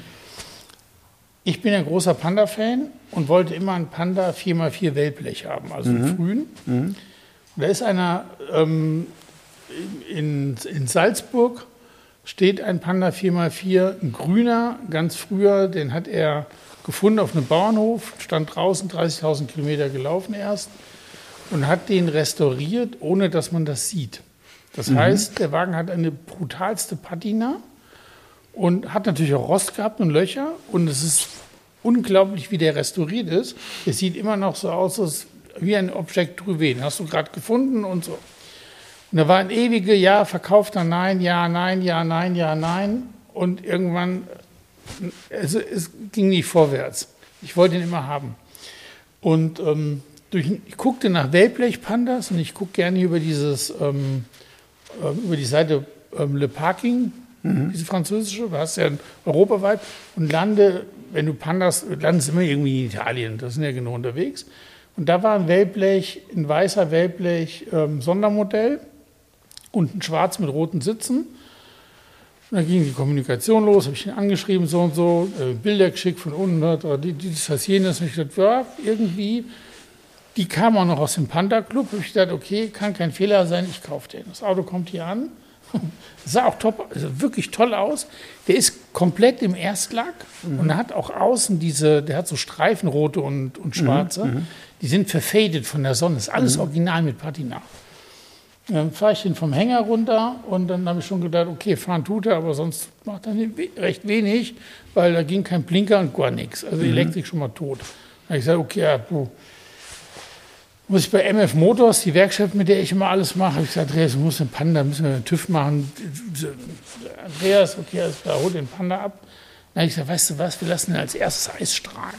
[SPEAKER 3] Ich bin ein großer Panda-Fan und wollte immer einen Panda vier mal vier Wellblech haben, also einen mhm. frühen. Mhm. Da ist einer, ähm, in, in Salzburg steht ein Panda vier mal vier, ein grüner, ganz früher, den hat er gefunden auf einem Bauernhof, stand draußen, dreißigtausend Kilometer gelaufen erst und hat den restauriert, ohne dass man das sieht. Das mhm. heißt, der Wagen hat eine brutalste Patina und hat natürlich auch Rost gehabt und Löcher und es ist unglaublich, wie der restauriert ist. Es sieht immer noch so aus, als wie ein Objekt Trouvé, den hast du gerade gefunden und so. Und da war ein ewige Ja, verkaufter Nein, Ja, Nein, Ja, Nein, Ja, Nein. Und irgendwann, also es ging nicht vorwärts. Ich wollte ihn immer haben. Und ähm, durch, ich guckte nach Wellblech-Pandas und ich gucke gerne über dieses, ähm, über die Seite ähm, Le Parking, mhm. diese französische, du hast ja europaweit, und lande, wenn du Pandas, landest immer irgendwie in Italien, da sind ja genug unterwegs. Und da war ein Wellblech, ein weißer Wellblech ähm, Sondermodell und ein schwarz mit roten Sitzen. Und dann ging die Kommunikation los, habe ich ihn angeschrieben, so und so, äh, Bilder geschickt von unten, oder die, die, das, jenes. Und ich dachte, ja, irgendwie, die kam auch noch aus dem Panda-Club. Und ich dachte, okay, kann kein Fehler sein, ich kaufe den. Das Auto kommt hier an. Sah auch top, also wirklich toll aus. Der ist komplett im Erstlack mhm. und hat auch außen diese, der hat so Streifen, rote und, und schwarze. Mhm. Die sind verfadet von der Sonne. Das ist alles mhm. original mit Patina. Dann fahre ich den vom Hänger runter und dann habe ich schon gedacht, okay, fahren tut er, aber sonst macht er recht wenig, weil da ging kein Blinker und gar nichts. Also die mhm. Elektrik schon mal tot. Dann habe ich gesagt, okay, ja, puh. Muss ich bei M F Motors, die Werkstatt, mit der ich immer alles mache, habe ich gesagt, Andreas, du musst einen Panda, müssen wir einen TÜV machen. Andreas, okay, alles klar, hol den Panda ab. Dann habe ich gesagt, weißt du was, wir lassen ihn als erstes Eisstrahlen.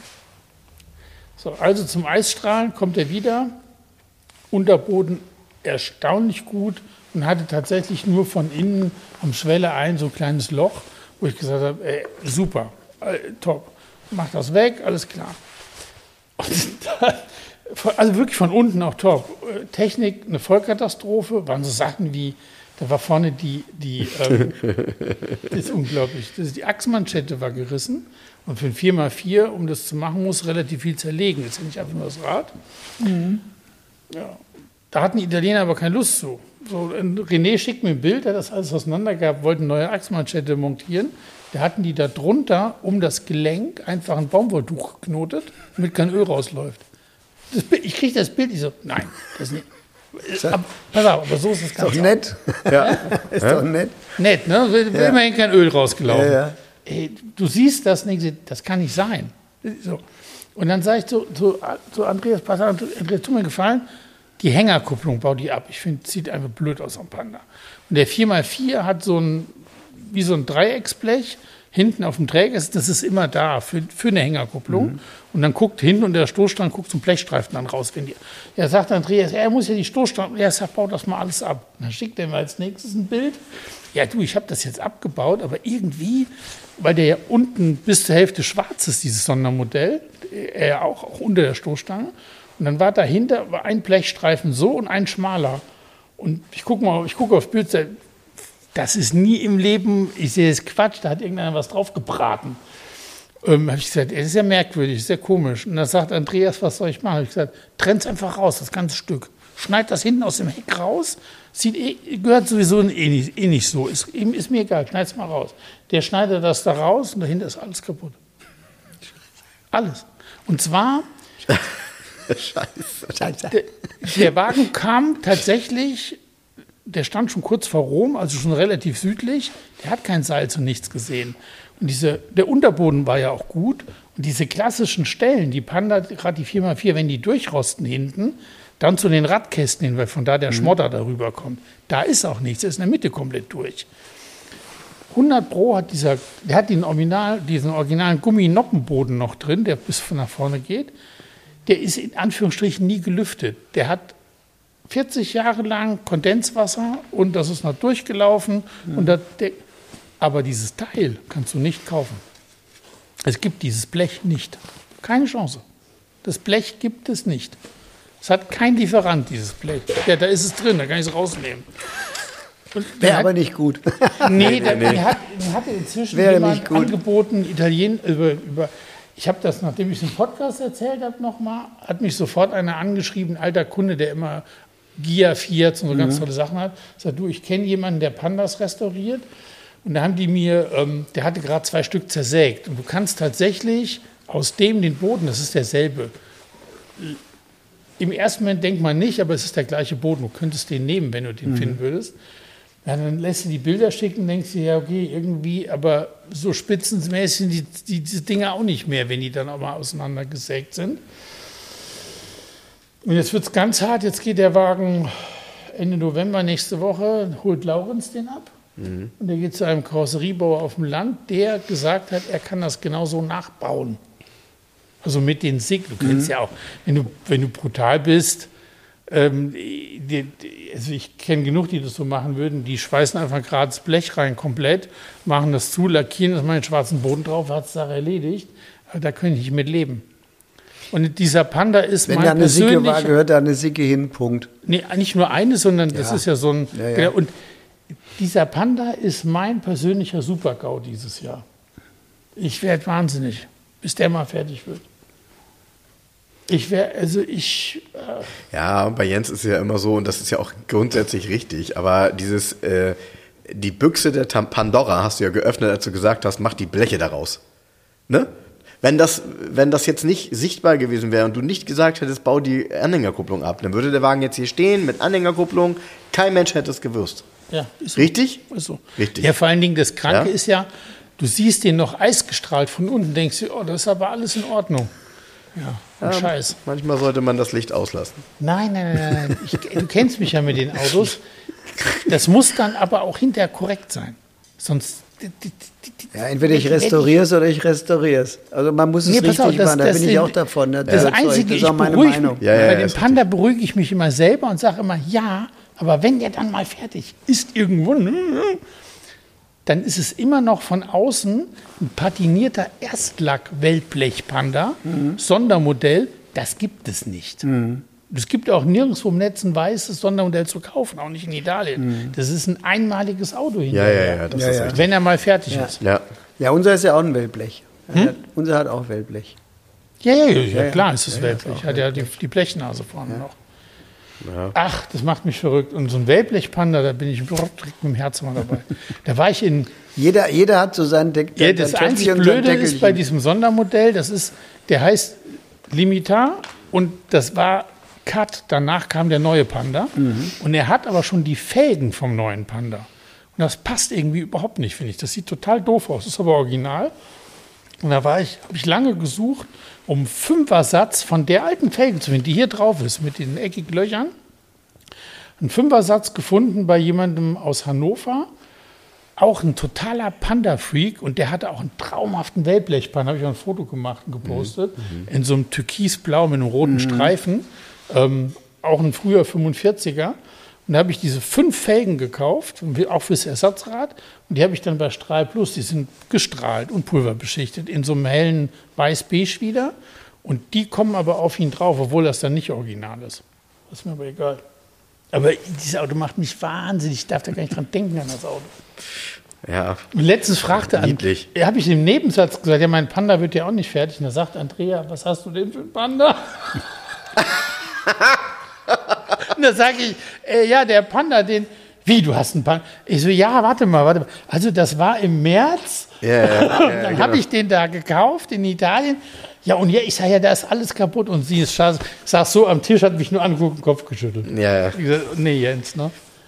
[SPEAKER 3] So, also zum Eisstrahlen kommt er wieder, Unterboden erstaunlich gut und hatte tatsächlich nur von innen am Schwelle ein so ein kleines Loch, wo ich gesagt habe, ey, super, äh, top, mach das weg, alles klar. Und dann, also wirklich von unten auch top. Technik, eine Vollkatastrophe, waren so Sachen wie, da war vorne die, die ähm, das ist unglaublich, das ist die Achsmanschette war gerissen und für ein vier mal vier, um das zu machen, muss relativ viel zerlegen, das ist ja nicht einfach nur das Rad. Mhm. Ja. Da hatten die Italiener aber keine Lust zu. So, René schickt mir ein Bild, der hat das alles auseinander gehabt, wollte eine neue Achsmanschette montieren. Da hatten die da drunter um das Gelenk einfach ein Baumwolltuch geknotet, damit kein Öl rausläuft. Das Bild, ich kriege das Bild, ich so, nein, das ist nicht. Aber, pass auf, aber so ist das Ganze.
[SPEAKER 4] Ist doch nett. Ja. Ist doch nett.
[SPEAKER 3] Nett, ne? Will, will
[SPEAKER 4] ja.
[SPEAKER 3] immerhin kein Öl rausgelaufen.
[SPEAKER 4] Ja, ja.
[SPEAKER 3] Ey, du siehst das nicht, das kann nicht sein. So. Und dann sage ich zu, zu, zu Andreas, pass auf, Andreas, tu mir gefallen, die Hängerkupplung, bau die ab. Ich finde, sieht einfach blöd aus am Panda. Und der vier mal vier hat so ein, wie so ein Dreiecksblech, hinten auf dem Träger, das ist immer da für, für eine Hängerkupplung. Mhm. Und dann guckt hinten und der Stoßstange guckt zum Blechstreifen dann raus. Wenn die, er sagt Andreas, er muss ja die Stoßstange, er sagt, bau das mal alles ab. Und dann schickt er mir als nächstes ein Bild. Ja du, ich habe das jetzt abgebaut, aber irgendwie, weil der ja unten bis zur Hälfte schwarz ist, dieses Sondermodell, er ja auch, auch unter der Stoßstange. Und dann war dahinter war ein Blechstreifen so und ein schmaler. Und ich gucke mal, ich gucke aufs Bild, das ist nie im Leben, ich sehe das Quatsch, da hat irgendeiner was drauf gebraten. Ähm, habe ich gesagt, das ist ja merkwürdig, das ist ja komisch. Und dann sagt Andreas, was soll ich machen? Habe ich gesagt, trenn's einfach raus, das ganze Stück. Schneid das hinten aus dem Heck raus, sieht eh, gehört sowieso eh nicht, eh nicht so, ist, ist mir egal, schneid's mal raus. Der schneidet das da raus und dahinter ist alles kaputt. Alles. Und zwar...
[SPEAKER 2] Scheiße.
[SPEAKER 3] Der, der Wagen kam tatsächlich der stand schon kurz vor Rom, also schon relativ südlich. Der hat kein Salz und nichts gesehen. Und diese, der Unterboden war ja auch gut. Und diese klassischen Stellen, die Panda, gerade die vier mal vier, wenn die durchrosten hinten, dann zu den Radkästen hin, weil von da der Schmodder mhm. darüber kommt. Da ist auch nichts, der ist in der Mitte komplett durch. hundert Pro hat dieser, der hat den Original, diesen originalen Gumminoppenboden noch drin, der bis nach vorne geht. Der ist in Anführungsstrichen nie gelüftet. Der hat vierzig Jahre lang Kondenswasser und das ist noch durchgelaufen. Mhm. Und das, der, aber dieses Teil kannst du nicht kaufen. Es gibt dieses Blech nicht. Keine Chance. Das Blech gibt es nicht. Es hat kein Lieferant, dieses Blech. Ja, da ist es drin, da kann ich es rausnehmen.
[SPEAKER 4] Wäre aber nicht gut.
[SPEAKER 3] Nee, der, nee. Der hat, der hatte inzwischen
[SPEAKER 4] Wäre
[SPEAKER 3] jemand angeboten, Italien, über, über ich habe das, nachdem ich es im Podcast erzählt habe nochmal, hat mich sofort einer angeschrieben, ein alter Kunde, der immer Gia, Fiat und so mhm. ganz tolle Sachen hat. Sagt, du, ich kenne jemanden, der Pandas restauriert. Und da haben die mir, ähm, der hatte gerade zwei Stück zersägt. Und du kannst tatsächlich aus dem den Boden, das ist derselbe. Im ersten Moment denkt man nicht, aber es ist der gleiche Boden. Du könntest den nehmen, wenn du den mhm. finden würdest. Ja, dann lässt du die Bilder schicken und denkst dir, ja, okay, irgendwie, aber so spitzenmäßig sind die, die, diese Dinge auch nicht mehr, wenn die dann auch mal auseinandergesägt sind. Und jetzt wird es ganz hart. Jetzt geht der Wagen Ende November nächste Woche, holt Laurenz den ab. Mhm. Und der geht zu einem Karosseriebauer auf dem Land, der gesagt hat, er kann das genauso nachbauen. Also mit den Sig, du kennst mhm. ja auch, wenn du, wenn du brutal bist, ähm, die, die, also ich kenne genug, die das so machen würden, die schweißen einfach gerade das Blech rein komplett, machen das zu, lackieren das mal den schwarzen Boden drauf, hat es Sache erledigt. Aber da könnte ich nicht mit leben. Und dieser Panda ist
[SPEAKER 4] Wenn
[SPEAKER 3] mein
[SPEAKER 4] da eine
[SPEAKER 3] persönlicher...
[SPEAKER 4] Sicke war, gehört da eine Sicke hin, Punkt.
[SPEAKER 3] Nee, nicht nur eine, sondern
[SPEAKER 4] ja.
[SPEAKER 3] das ist ja so ein...
[SPEAKER 4] Ja, ja.
[SPEAKER 3] Und dieser Panda ist mein persönlicher Super-GAU dieses Jahr. Ich werde wahnsinnig, bis der mal fertig wird. Ich wäre, also ich... Äh
[SPEAKER 2] ja, bei Jens ist es ja immer so, und das ist ja auch grundsätzlich richtig, aber dieses, äh, die Büchse der Pandora hast du ja geöffnet, als du gesagt hast, mach die Bleche daraus. Ne? Wenn das, wenn das jetzt nicht sichtbar gewesen wäre und du nicht gesagt hättest, bau die Anhängerkupplung ab, dann würde der Wagen jetzt hier stehen mit Anhängerkupplung, kein Mensch hätte es gewusst.
[SPEAKER 3] Ja, ist so.
[SPEAKER 2] Richtig?
[SPEAKER 3] Ist so.
[SPEAKER 2] Richtig.
[SPEAKER 3] Ja, vor allen Dingen das Kranke
[SPEAKER 2] ja?
[SPEAKER 3] ist ja, du siehst den noch eisgestrahlt von unten, denkst du, oh, das ist aber alles in Ordnung. Ja, ein ja, Scheiß.
[SPEAKER 2] Manchmal sollte man das Licht auslassen.
[SPEAKER 3] Nein, nein, nein, nein. Ich, du kennst mich ja mit den Autos. Das muss dann aber auch hinterher korrekt sein. Sonst...
[SPEAKER 4] Ja, entweder ich restauriere es oder ich restauriere es. Also man muss es nee, richtig auf, das, machen, da bin ich auch davon. Das,
[SPEAKER 3] das
[SPEAKER 4] ja.
[SPEAKER 3] Einzige,
[SPEAKER 4] das ist auch meine
[SPEAKER 3] ich
[SPEAKER 4] Meinung.
[SPEAKER 3] Ja, ja, bei dem Panda beruhige ich mich immer selber und sage immer, ja, aber wenn der dann mal fertig ist irgendwo, dann ist es immer noch von außen ein patinierter Erstlack-Weltblech-Panda, mhm. Sondermodell, das gibt es nicht. Mhm. Es gibt auch nirgendwo im Netz ein weißes Sondermodell zu kaufen, auch nicht in Italien. Mhm. Das ist ein einmaliges Auto hinterher,
[SPEAKER 2] ja, ja, ja, das
[SPEAKER 3] ja,
[SPEAKER 2] ist
[SPEAKER 3] ja. wenn er mal fertig
[SPEAKER 4] ja.
[SPEAKER 3] ist.
[SPEAKER 2] Ja.
[SPEAKER 4] ja, unser ist ja auch ein Weltblech.
[SPEAKER 3] Hm?
[SPEAKER 4] Hat, unser hat auch Weltblech.
[SPEAKER 3] Ja, ja, ja, ja, ja klar ist es
[SPEAKER 4] ja,
[SPEAKER 3] Weltblech. Hat ja die, die Blechnase vorne
[SPEAKER 4] ja.
[SPEAKER 3] noch.
[SPEAKER 2] Ja.
[SPEAKER 3] Ach, das macht mich verrückt. Und so ein Weltblechpanda, da bin ich direkt mit dem Herzen mal dabei. Da war ich in...
[SPEAKER 4] Jeder, jeder hat so seinen Deckel.
[SPEAKER 3] Ja, das einzig Blöde ist bei diesem Sondermodell, das ist, der heißt Limitar und das war Cut. Danach kam der neue Panda mhm. und er hat aber schon die Felgen vom neuen Panda. Und das passt irgendwie überhaupt nicht, finde ich. Das sieht total doof aus, das ist aber original. Und da war ich, habe ich lange gesucht, um einen Fünfersatz von der alten Felge zu finden, die hier drauf ist, mit den eckigen Löchern. Einen Fünfersatz gefunden bei jemandem aus Hannover. Auch ein totaler Panda-Freak und der hatte auch einen traumhaften Weltblechpanda, habe ich auch ein Foto gemacht und gepostet, mhm. in so einem türkisblau mit einem roten mhm. Streifen, ähm, auch ein früher fünfundvierziger. Und da habe ich diese fünf Felgen gekauft, auch fürs Ersatzrad, und die habe ich dann bei Strahl Plus, die sind gestrahlt und pulverbeschichtet, in so einem hellen Weiß-Beige wieder. Und die kommen aber auf ihn drauf, obwohl das dann nicht original ist. Das ist mir aber egal. Aber dieses Auto macht mich wahnsinnig. Ich darf da gar nicht dran denken an das Auto.
[SPEAKER 2] Ja.
[SPEAKER 3] Und letztens fragte an, habe ich im Nebensatz gesagt, ja, mein Panda wird ja auch nicht fertig. Und da sagt Andrea, was hast du denn für einen Panda? Und da sage ich, äh, ja, der Panda, den, wie, du hast einen Panda? Ich so, ja, warte mal, warte mal. Also das war im März.
[SPEAKER 2] Ja, ja, ja,
[SPEAKER 3] dann
[SPEAKER 2] genau.
[SPEAKER 3] habe ich den da gekauft in Italien. Ja, und ja, ich sage, ja, da ist alles kaputt. Und sie ist saß so am Tisch, hat mich nur angeguckt und den Kopf geschüttelt.
[SPEAKER 2] Ja, ja.
[SPEAKER 3] Ich sag, nee, Jens, ne?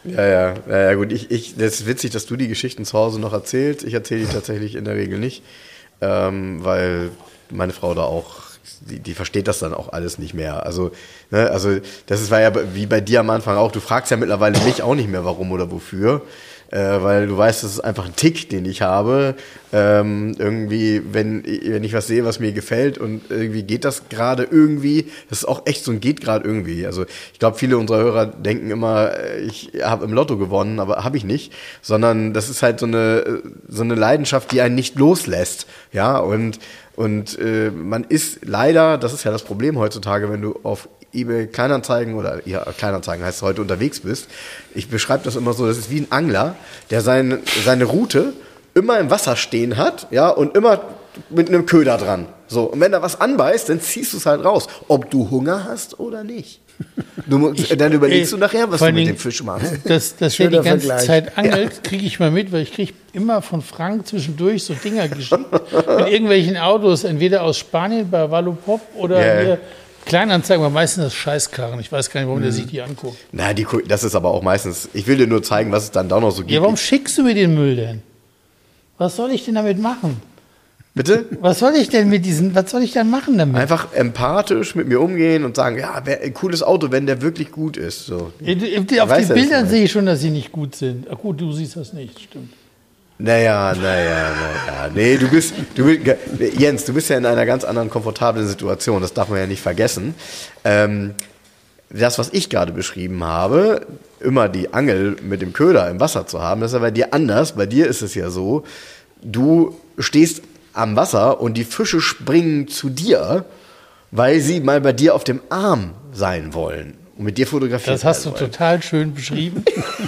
[SPEAKER 2] Ja, ja, ja, ja gut. Ich, ich, das ist witzig, dass du die Geschichten zu Hause noch erzählst. Ich erzähle die tatsächlich in der Regel nicht, ähm, weil meine Frau da auch, die, die versteht das dann auch alles nicht mehr. Also, ne, also das ist, war ja wie bei dir am Anfang auch. Du fragst ja mittlerweile mich auch nicht mehr, warum oder wofür. Äh, weil du weißt, das ist einfach ein Tick, den ich habe. Ähm, irgendwie, wenn, wenn ich was sehe, was mir gefällt und irgendwie geht das gerade irgendwie, das ist auch echt so ein geht gerade irgendwie. Also ich glaube, viele unserer Hörer denken immer, ich habe im Lotto gewonnen, aber habe ich nicht, sondern das ist halt so eine so eine Leidenschaft, die einen nicht loslässt. Ja, und und äh, man ist leider, das ist ja das Problem heutzutage, wenn du auf eBay Kleinanzeigen oder ja, Kleinanzeigen heißt es heute unterwegs bist. Ich beschreibe das immer so, das ist wie ein Angler, der sein, seine Route immer im Wasser stehen hat, ja, und immer mit einem Köder dran. So, und wenn da was anbeißt, dann ziehst du es halt raus, ob du Hunger hast oder nicht. Du, ich, dann überlegst ey, du nachher, was du mit dem Fisch machst.
[SPEAKER 3] Dass das der die ganze Vergleich. Zeit angelt, ja. kriege ich mal mit, weil ich kriege immer von Frank zwischendurch so Dinger geschickt mit irgendwelchen Autos, entweder aus Spanien bei Wallapop oder yeah. hier Kleinanzeigen, aber meistens das Scheißkarren. Ich weiß gar nicht, warum hm. der sich die anguckt.
[SPEAKER 2] Na, die, das ist aber auch meistens, ich will dir nur zeigen, was es dann da noch so gibt.
[SPEAKER 3] Ja, warum schickst du mir den Müll denn? Was soll ich denn damit machen?
[SPEAKER 2] Bitte?
[SPEAKER 3] Was soll ich denn mit diesen, was soll ich denn machen damit?
[SPEAKER 2] Einfach empathisch mit mir umgehen und sagen, ja, wär, ein cooles Auto, wenn der wirklich gut ist. So.
[SPEAKER 3] Ja, auf den Bildern sehe ich schon, dass sie nicht gut sind. Ach gut, du siehst das nicht, stimmt.
[SPEAKER 2] Naja, naja, naja. Nee, du bist, du bist, Jens, du bist ja in einer ganz anderen komfortablen Situation, das darf man ja nicht vergessen. Ähm, das, was ich gerade beschrieben habe, immer die Angel mit dem Köder im Wasser zu haben, das ist ja bei dir anders. Bei dir ist es ja so, du stehst am Wasser und die Fische springen zu dir, weil sie mal bei dir auf dem Arm sein wollen und mit dir fotografieren.
[SPEAKER 3] Das hast du wollen. Total schön beschrieben.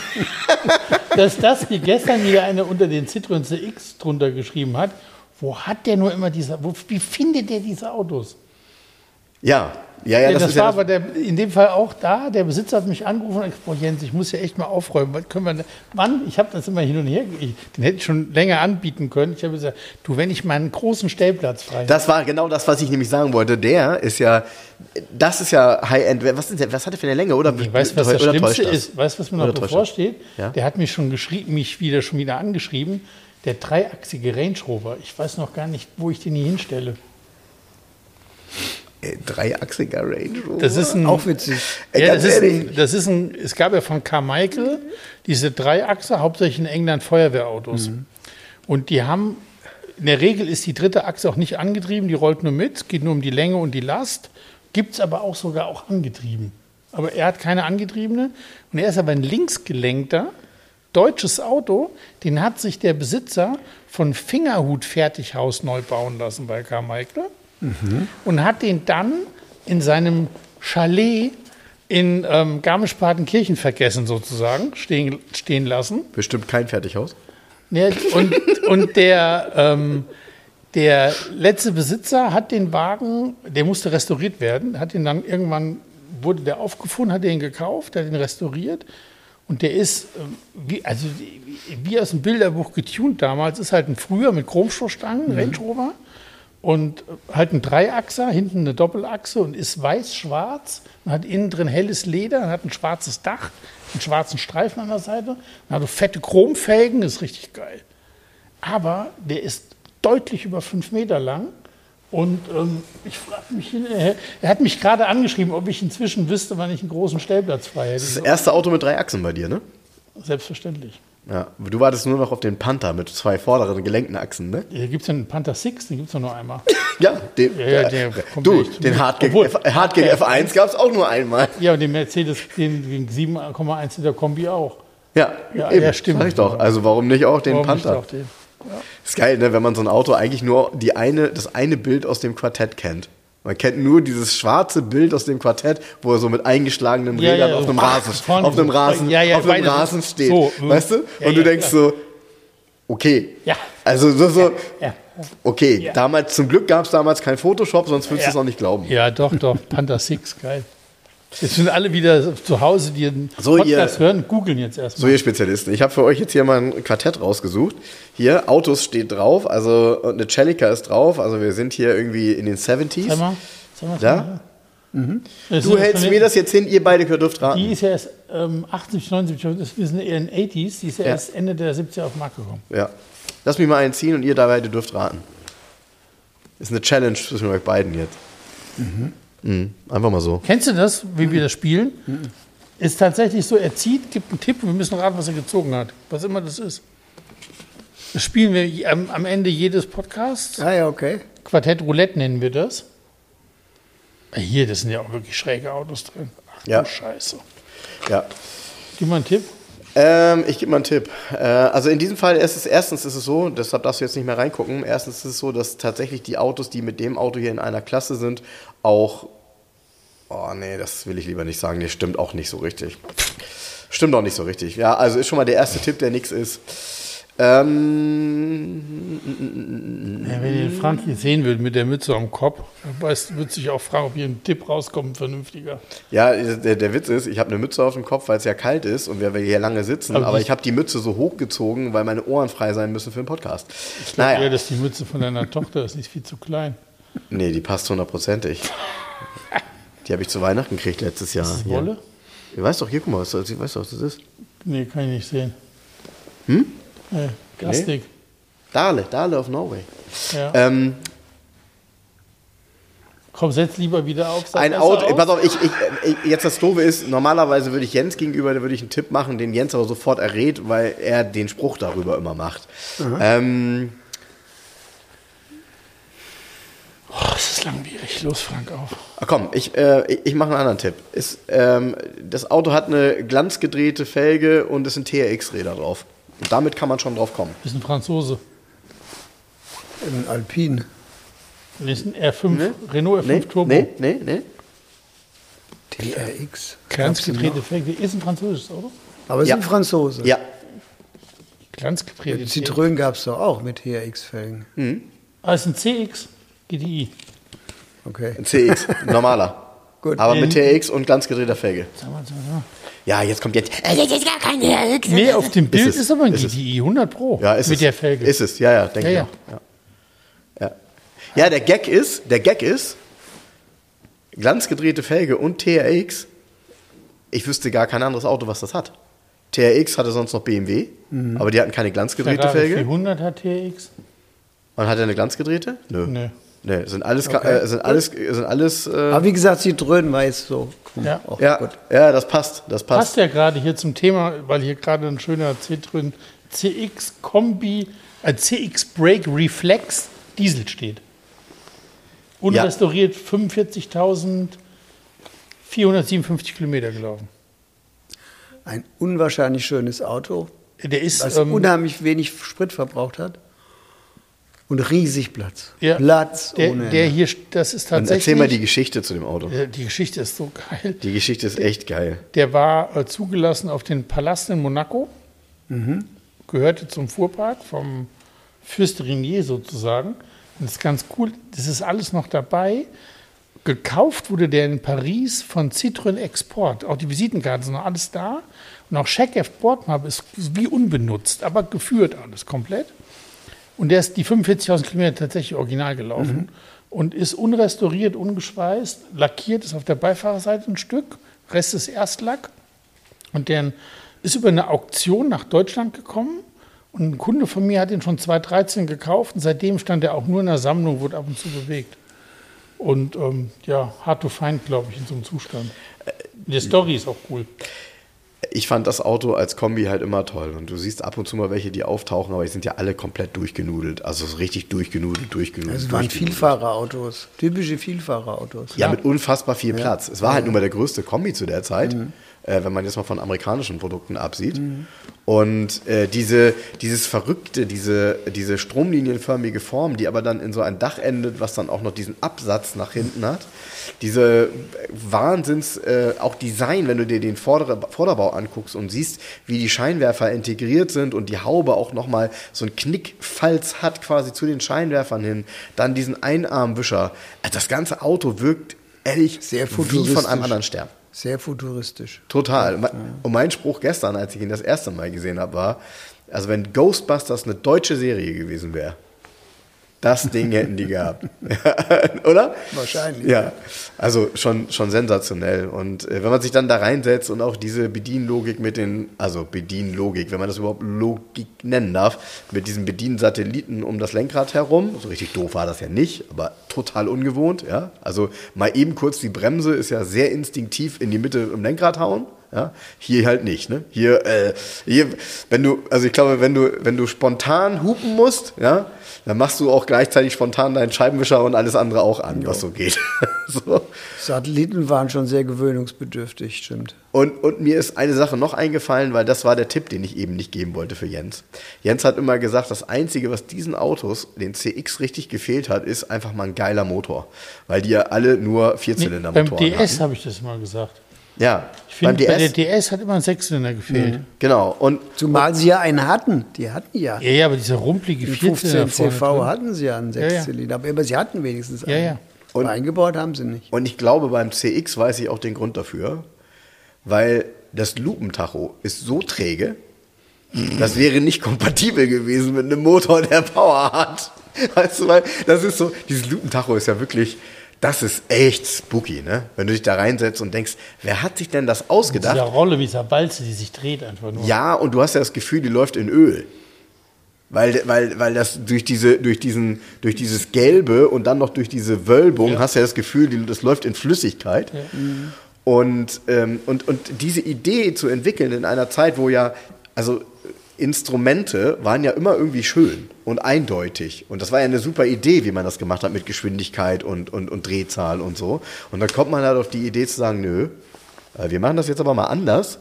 [SPEAKER 3] Dass das wie gestern wieder einer unter den Citroën C X drunter geschrieben hat, wo hat der nur immer diese, wo, wie findet der diese Autos?
[SPEAKER 2] Ja, ja, ja.
[SPEAKER 3] Das,
[SPEAKER 2] das
[SPEAKER 3] das
[SPEAKER 2] ist
[SPEAKER 3] war
[SPEAKER 2] ja
[SPEAKER 3] aber der, in dem Fall auch da, der Besitzer hat mich angerufen und gesagt, boah Jens, ich muss ja echt mal aufräumen, was können wir, Mann, ich habe das immer hin und her, ich, den hätte ich schon länger anbieten können. Ich habe gesagt, du, wenn ich mal einen großen Stellplatz frei habe.
[SPEAKER 2] Das war genau das, was ich nämlich sagen wollte. Der ist ja, das ist ja High-End, was, ist der, was hat der für eine Länge? Oder,
[SPEAKER 3] ich weiß, was das
[SPEAKER 2] oder
[SPEAKER 3] Schlimmste das? ist, weißt du, was mir noch bevorsteht?
[SPEAKER 2] Ja?
[SPEAKER 3] Der hat mich schon geschrieben, mich wieder schon wieder angeschrieben, der dreiachsige Range Rover. Ich weiß noch gar nicht, wo ich den hier hinstelle.
[SPEAKER 2] Dreiachsiger Range Rover.
[SPEAKER 3] Das ist ein,
[SPEAKER 4] auch witzig.
[SPEAKER 3] Ja, das, ist ein, das ist ein, es gab ja von Carmichael diese Dreiachse, hauptsächlich in England Feuerwehrautos. Mhm. Und die haben, in der Regel ist die dritte Achse auch nicht angetrieben, die rollt nur mit, geht nur um die Länge und die Last, gibt es aber auch sogar auch angetrieben. Aber er hat keine angetriebene und er ist aber ein linksgelenkter deutsches Auto, den hat sich der Besitzer von Fingerhut Fertighaus neu bauen lassen bei Carmichael. Mhm. Und hat den dann in seinem Chalet in ähm, Garmisch-Partenkirchen vergessen sozusagen, stehen, stehen lassen.
[SPEAKER 2] Bestimmt kein Fertighaus.
[SPEAKER 3] Ja, und und der, ähm, der letzte Besitzer hat den Wagen, der musste restauriert werden, hat ihn dann irgendwann, wurde der aufgefunden, hat den gekauft, hat den restauriert. Und der ist, wie, also wie aus dem Bilderbuch getunt damals, ist halt ein früher mit Chromstoßstangen, mhm. Range Rover. Und halt ein Dreiachser, hinten eine Doppelachse und ist weiß-schwarz und hat innen drin helles Leder und hat ein schwarzes Dach, einen schwarzen Streifen an der Seite. Und hat fette Chromfelgen, ist richtig geil. Aber der ist deutlich über fünf Meter lang und ähm, ich frage mich, er, er hat mich gerade angeschrieben, ob ich inzwischen wüsste, wann ich einen großen Stellplatz frei hätte.
[SPEAKER 2] Das ist das erste Auto mit drei Achsen bei dir, ne?
[SPEAKER 3] Selbstverständlich.
[SPEAKER 2] Ja, du wartest nur noch auf den Panther mit zwei vorderen gelenkten Achsen, ne?
[SPEAKER 3] Hier gibt es ja einen Panther sechs, den gibt es nur einmal.
[SPEAKER 2] ja, den,
[SPEAKER 3] ja, ja, der kommt
[SPEAKER 2] du, den Hard gegen, F, Hard gegen F eins gab es auch nur einmal.
[SPEAKER 3] Ja, und den Mercedes, den sieben Komma eins Liter Kombi auch.
[SPEAKER 2] Ja,
[SPEAKER 3] ja,
[SPEAKER 2] eben,
[SPEAKER 3] ja stimmt.
[SPEAKER 2] Sag ich doch. Also warum nicht auch den
[SPEAKER 3] warum
[SPEAKER 2] Panther?
[SPEAKER 3] Nicht auch den? Ja.
[SPEAKER 2] Ist geil, ne, wenn man so ein Auto eigentlich nur die eine, das eine Bild aus dem Quartett kennt. Man kennt nur dieses schwarze Bild aus dem Quartett, wo er so mit eingeschlagenen
[SPEAKER 3] ja,
[SPEAKER 2] Rädern
[SPEAKER 3] ja,
[SPEAKER 2] auf einem
[SPEAKER 3] ach,
[SPEAKER 2] Rasen, auf einem Rasen,
[SPEAKER 3] ja, ja,
[SPEAKER 2] auf einem Rasen steht.
[SPEAKER 3] So,
[SPEAKER 2] weißt du?
[SPEAKER 3] Ja,
[SPEAKER 2] und du
[SPEAKER 3] ja,
[SPEAKER 2] denkst
[SPEAKER 3] klar.
[SPEAKER 2] so, okay.
[SPEAKER 3] Ja.
[SPEAKER 2] Also so, so
[SPEAKER 3] ja, ja.
[SPEAKER 2] okay.
[SPEAKER 3] Ja.
[SPEAKER 2] Damals, zum Glück gab es damals kein Photoshop, sonst würdest du es
[SPEAKER 3] ja.
[SPEAKER 2] auch nicht glauben.
[SPEAKER 3] Ja, doch, doch. Panther sechs, geil. Jetzt sind alle wieder zu Hause, die den
[SPEAKER 2] so,
[SPEAKER 3] Podcast
[SPEAKER 2] ihr,
[SPEAKER 3] hören, googeln jetzt erstmal.
[SPEAKER 2] So, ihr Spezialisten. Ich habe für euch jetzt hier mal ein Quartett rausgesucht. Hier, Autos steht drauf, also eine Celica ist drauf. Also wir sind hier irgendwie in den siebziger.
[SPEAKER 3] Sag mal, sag mal,
[SPEAKER 2] da? Mhm. Du hältst mir das jetzt hin, ihr beide dürft raten.
[SPEAKER 3] Die ist ja erst ähm, achtundsiebzig, neunundsiebzig, wir sind eher in den achtziger, die ist ja, ja erst Ende der siebziger auf den Markt gekommen.
[SPEAKER 2] Ja. Lass mich mal einen ziehen und ihr beide dürft raten. Ist eine Challenge zwischen euch beiden jetzt. Mhm. Mhm. Einfach mal so.
[SPEAKER 3] Kennst du das, wie mhm. wir das spielen? Mhm. Ist tatsächlich so, er zieht, gibt einen Tipp und wir müssen raten, was er gezogen hat. Was immer das ist. Das spielen wir am, am Ende jedes Podcasts.
[SPEAKER 4] Ah ja, okay.
[SPEAKER 3] Quartett Roulette nennen wir das. Hier, das sind ja auch wirklich schräge Autos drin. Ach
[SPEAKER 2] ja.
[SPEAKER 3] du Scheiße.
[SPEAKER 2] Ja.
[SPEAKER 3] Gib mal einen Tipp.
[SPEAKER 2] Ähm, ich gebe mal einen Tipp. Äh, also in diesem Fall ist es erstens ist es so, deshalb darfst du jetzt nicht mehr reingucken, erstens ist es so, dass tatsächlich die Autos, die mit dem Auto hier in einer Klasse sind, auch, oh nee, das will ich lieber nicht sagen, das stimmt auch nicht so richtig. Stimmt auch nicht so richtig. Ja, also ist schon mal der erste Tipp, der nix ist. Ähm,
[SPEAKER 3] ja, wenn ihr den Frankie sehen würdet mit der Mütze am Kopf, würde sich auch fragen, ob hier ein Tipp rauskommt, vernünftiger.
[SPEAKER 2] Ja, der, der Witz ist, ich habe eine Mütze auf dem Kopf, weil es ja kalt ist und wir hier lange sitzen, aber, aber ich habe die Mütze so hochgezogen, weil meine Ohren frei sein müssen für den Podcast.
[SPEAKER 3] Ich glaube naja. eher, dass die Mütze von deiner Tochter ist, nicht viel zu klein.
[SPEAKER 2] Nee, die passt hundertprozentig. Die habe ich zu Weihnachten gekriegt letztes Jahr.
[SPEAKER 3] Ist das Wolle?
[SPEAKER 2] Du weißt doch, hier, guck mal, was, weißt du, was das ist?
[SPEAKER 3] Nee, kann ich nicht sehen.
[SPEAKER 2] Hm?
[SPEAKER 3] Nee, Plastik. Nee.
[SPEAKER 2] Dale, Dale of Norway.
[SPEAKER 3] Ja.
[SPEAKER 2] Ähm,
[SPEAKER 3] Komm, setz lieber wieder auf.
[SPEAKER 2] Ein Auto, auf. Pass auf, ich, ich, ich, jetzt das Doofe ist, normalerweise würde ich Jens gegenüber, da würde ich einen Tipp machen, den Jens aber sofort errät, weil er den Spruch darüber immer macht. Mhm. Ähm,
[SPEAKER 3] oh, es ist langwierig. Los, Frank, auf.
[SPEAKER 2] Ach komm, ich, äh, ich, ich mache einen anderen Tipp. Ist, ähm, das Auto hat eine glanzgedrehte Felge und es sind T R X-Räder drauf. Und damit kann man schon drauf kommen.
[SPEAKER 3] Ist ein Franzose.
[SPEAKER 4] Ein Alpine.
[SPEAKER 3] Das ist ein R fünf, nee. Renault R fünf
[SPEAKER 2] nee,
[SPEAKER 3] Turbo.
[SPEAKER 2] Nee, nee, nee.
[SPEAKER 4] T R X.
[SPEAKER 3] Glanzgedrehte Felge. Ist ein französisches Auto?
[SPEAKER 4] Aber es
[SPEAKER 2] ja.
[SPEAKER 4] ist ein Franzose.
[SPEAKER 2] Ja.
[SPEAKER 3] Glanzgedrehte
[SPEAKER 4] Felge. Citroën gab es doch auch mit T R X-Felgen.
[SPEAKER 2] Mhm.
[SPEAKER 3] Ah, ist ein C X G T I.
[SPEAKER 4] Okay.
[SPEAKER 2] Ein C X, normaler.
[SPEAKER 4] Gut.
[SPEAKER 2] Aber mit T R X und glanzgedrehter Felge.
[SPEAKER 3] Sag mal, sag mal.
[SPEAKER 2] Ja, jetzt kommt jetzt.
[SPEAKER 3] Jetzt ist gar kein T R X. Nee, auf dem Bild ist, ist aber ein G T I, hundert Pro.
[SPEAKER 2] Ja, ist
[SPEAKER 3] mit
[SPEAKER 2] es.
[SPEAKER 3] der Felge.
[SPEAKER 2] Ist es, ja, ja, denke
[SPEAKER 3] ja,
[SPEAKER 2] ich auch. Ja. Ja. ja, der Gag ist, der Gag ist, glanzgedrehte Felge und T R X, ich wüsste gar kein anderes Auto, was das hat. T R X hatte sonst noch B M W, mhm. aber die hatten keine glanzgedrehte
[SPEAKER 3] Ferrari
[SPEAKER 2] Felge.
[SPEAKER 3] vierhundert hat T R X.
[SPEAKER 2] Und hat er eine glanzgedrehte? Nö.
[SPEAKER 3] Nö.
[SPEAKER 2] Nee, sind alles, okay. äh, sind alles, sind alles. Äh
[SPEAKER 4] Aber wie gesagt, Citroën war jetzt so.
[SPEAKER 3] Ja.
[SPEAKER 4] Oh,
[SPEAKER 2] ja,
[SPEAKER 4] gut.
[SPEAKER 2] ja, das passt, das passt.
[SPEAKER 3] Passt ja gerade hier zum Thema, weil hier gerade ein schöner Citroën C X Kombi, äh, C X Brake Reflex Diesel steht. Unrestauriert, ja. fünfundvierzigtausendvierhundertsiebenundfünfzig Kilometer gelaufen.
[SPEAKER 4] Ein unwahrscheinlich schönes Auto,
[SPEAKER 3] der ist,
[SPEAKER 4] was
[SPEAKER 3] ähm,
[SPEAKER 4] unheimlich wenig Sprit verbraucht hat. Und riesig Platz.
[SPEAKER 3] Ja,
[SPEAKER 4] Platz
[SPEAKER 3] der,
[SPEAKER 4] ohne
[SPEAKER 3] der hier, das ist tatsächlich.
[SPEAKER 2] Und erzähl mal die Geschichte zu dem Auto.
[SPEAKER 3] Die Geschichte ist so geil.
[SPEAKER 2] Die Geschichte ist echt geil.
[SPEAKER 3] Der war äh, zugelassen auf den Palast in Monaco.
[SPEAKER 4] Mhm.
[SPEAKER 3] Gehörte zum Fuhrpark vom Fürst Régnier sozusagen. Und das ist ganz cool. Das ist alles noch dabei. Gekauft wurde der in Paris von Citroën Export. Auch die Visitenkarten sind noch alles da. Und auch Checkheft Bordmappe ist wie unbenutzt, aber geführt alles komplett. Und der ist die fünfundvierzigtausend Kilometer tatsächlich original gelaufen mhm. und ist unrestauriert, ungeschweißt, lackiert ist auf der Beifahrerseite ein Stück, Rest ist Erstlack. Und der ist über eine Auktion nach Deutschland gekommen und ein Kunde von mir hat ihn schon zweitausenddreizehn gekauft und seitdem stand er auch nur in der Sammlung, wurde ab und zu bewegt. Und ähm, ja, hard to find, glaube ich, in so einem Zustand. Die Story ist auch cool.
[SPEAKER 2] Ich fand das Auto als Kombi halt immer toll. Und du siehst ab und zu mal welche, die auftauchen, aber die sind ja alle komplett durchgenudelt. Also so richtig durchgenudelt, durchgenudelt.
[SPEAKER 4] Also es waren Vielfahrerautos, typische Vielfahrerautos.
[SPEAKER 2] Ja, ja, mit unfassbar viel
[SPEAKER 4] ja.
[SPEAKER 2] Platz. Es war
[SPEAKER 4] ja.
[SPEAKER 2] halt nur mal der größte Kombi zu der Zeit,
[SPEAKER 4] mhm.
[SPEAKER 2] äh, wenn man jetzt mal von amerikanischen Produkten absieht. Mhm. Und äh, diese, dieses Verrückte, diese, diese stromlinienförmige Form, die aber dann in so ein Dach endet, was dann auch noch diesen Absatz nach hinten hat. Diese Wahnsinns, äh, auch Design, wenn du dir den Vorder- Vorderbau anguckst und siehst, wie die Scheinwerfer integriert sind und die Haube auch nochmal so einen Knickfalz hat quasi zu den Scheinwerfern hin, dann diesen Einarmwischer. Das ganze Auto wirkt ehrlich
[SPEAKER 4] sehr
[SPEAKER 2] wie von einem anderen Stern.
[SPEAKER 4] Sehr futuristisch.
[SPEAKER 2] Total. Ja. Und mein Spruch gestern, als ich ihn das erste Mal gesehen habe, war, also wenn Ghostbusters eine deutsche Serie gewesen wäre, Das Ding hätten die gehabt. Oder?
[SPEAKER 4] Wahrscheinlich.
[SPEAKER 2] Ja, also schon, schon sensationell. Und äh, wenn man sich dann da reinsetzt und auch diese Bedienlogik mit den, also Bedienlogik, wenn man das überhaupt Logik nennen darf, mit diesen Bediensatelliten um das Lenkrad herum, so richtig doof war das ja nicht, aber total ungewohnt. Ja? Also mal eben kurz die Bremse ist ja sehr instinktiv in die Mitte im Lenkrad hauen. Ja, hier halt nicht, ne? Hier, äh, hier, wenn du, also ich glaube, wenn du, wenn du spontan hupen musst, ja, dann machst du auch gleichzeitig spontan deinen Scheibenwischer und alles andere auch an, jo. was so geht. so.
[SPEAKER 4] Satelliten waren schon sehr gewöhnungsbedürftig, stimmt.
[SPEAKER 2] Und, und mir ist eine Sache noch eingefallen, weil das war der Tipp, den ich eben nicht geben wollte für Jens. Jens hat immer gesagt, das Einzige, was diesen Autos, den C X, richtig gefehlt hat, ist einfach mal ein geiler Motor. Weil die ja alle nur Vierzylindermotoren haben.
[SPEAKER 3] Beim D S habe ich das mal gesagt.
[SPEAKER 2] Ja,
[SPEAKER 3] ich finde, bei der D S hat immer ein Sechszylinder gefehlt.
[SPEAKER 2] Mhm. Genau. Und,
[SPEAKER 4] Zumal sie ja einen hatten. Die hatten ja.
[SPEAKER 3] Ja, ja, aber dieser rumpelige Vierzylinder.
[SPEAKER 4] fünfzehn C V hatten sie ja einen Sechszylinder. Ja, ja. Aber sie hatten wenigstens einen.
[SPEAKER 3] Ja, ja.
[SPEAKER 2] Und,
[SPEAKER 4] eingebaut haben sie nicht.
[SPEAKER 2] Und ich glaube, beim C X weiß ich auch den Grund dafür, weil das Lupentacho ist so träge, das wäre nicht kompatibel gewesen mit einem Motor, der Power hat. Weißt du, weil das ist so, dieses Lupentacho ist ja wirklich... Das ist echt spooky, ne? Wenn du dich da reinsetzt und denkst, wer hat sich denn das ausgedacht?
[SPEAKER 3] Diese Rolle wie dieser Balze, die sich dreht einfach nur.
[SPEAKER 2] Ja, und du hast ja das Gefühl, die läuft in Öl. Weil, weil, weil das durch, diese, durch, diesen, durch dieses Gelbe und dann noch durch diese Wölbung ja. hast du ja das Gefühl, die, das läuft in Flüssigkeit. Ja. Mhm. Und, ähm, und, und diese Idee zu entwickeln in einer Zeit, wo ja, also Instrumente waren ja immer irgendwie schön und eindeutig. Und das war ja eine super Idee, wie man das gemacht hat mit Geschwindigkeit und, und, und Drehzahl und so. Und dann kommt man halt auf die Idee zu sagen, nö, wir machen das jetzt aber mal anders.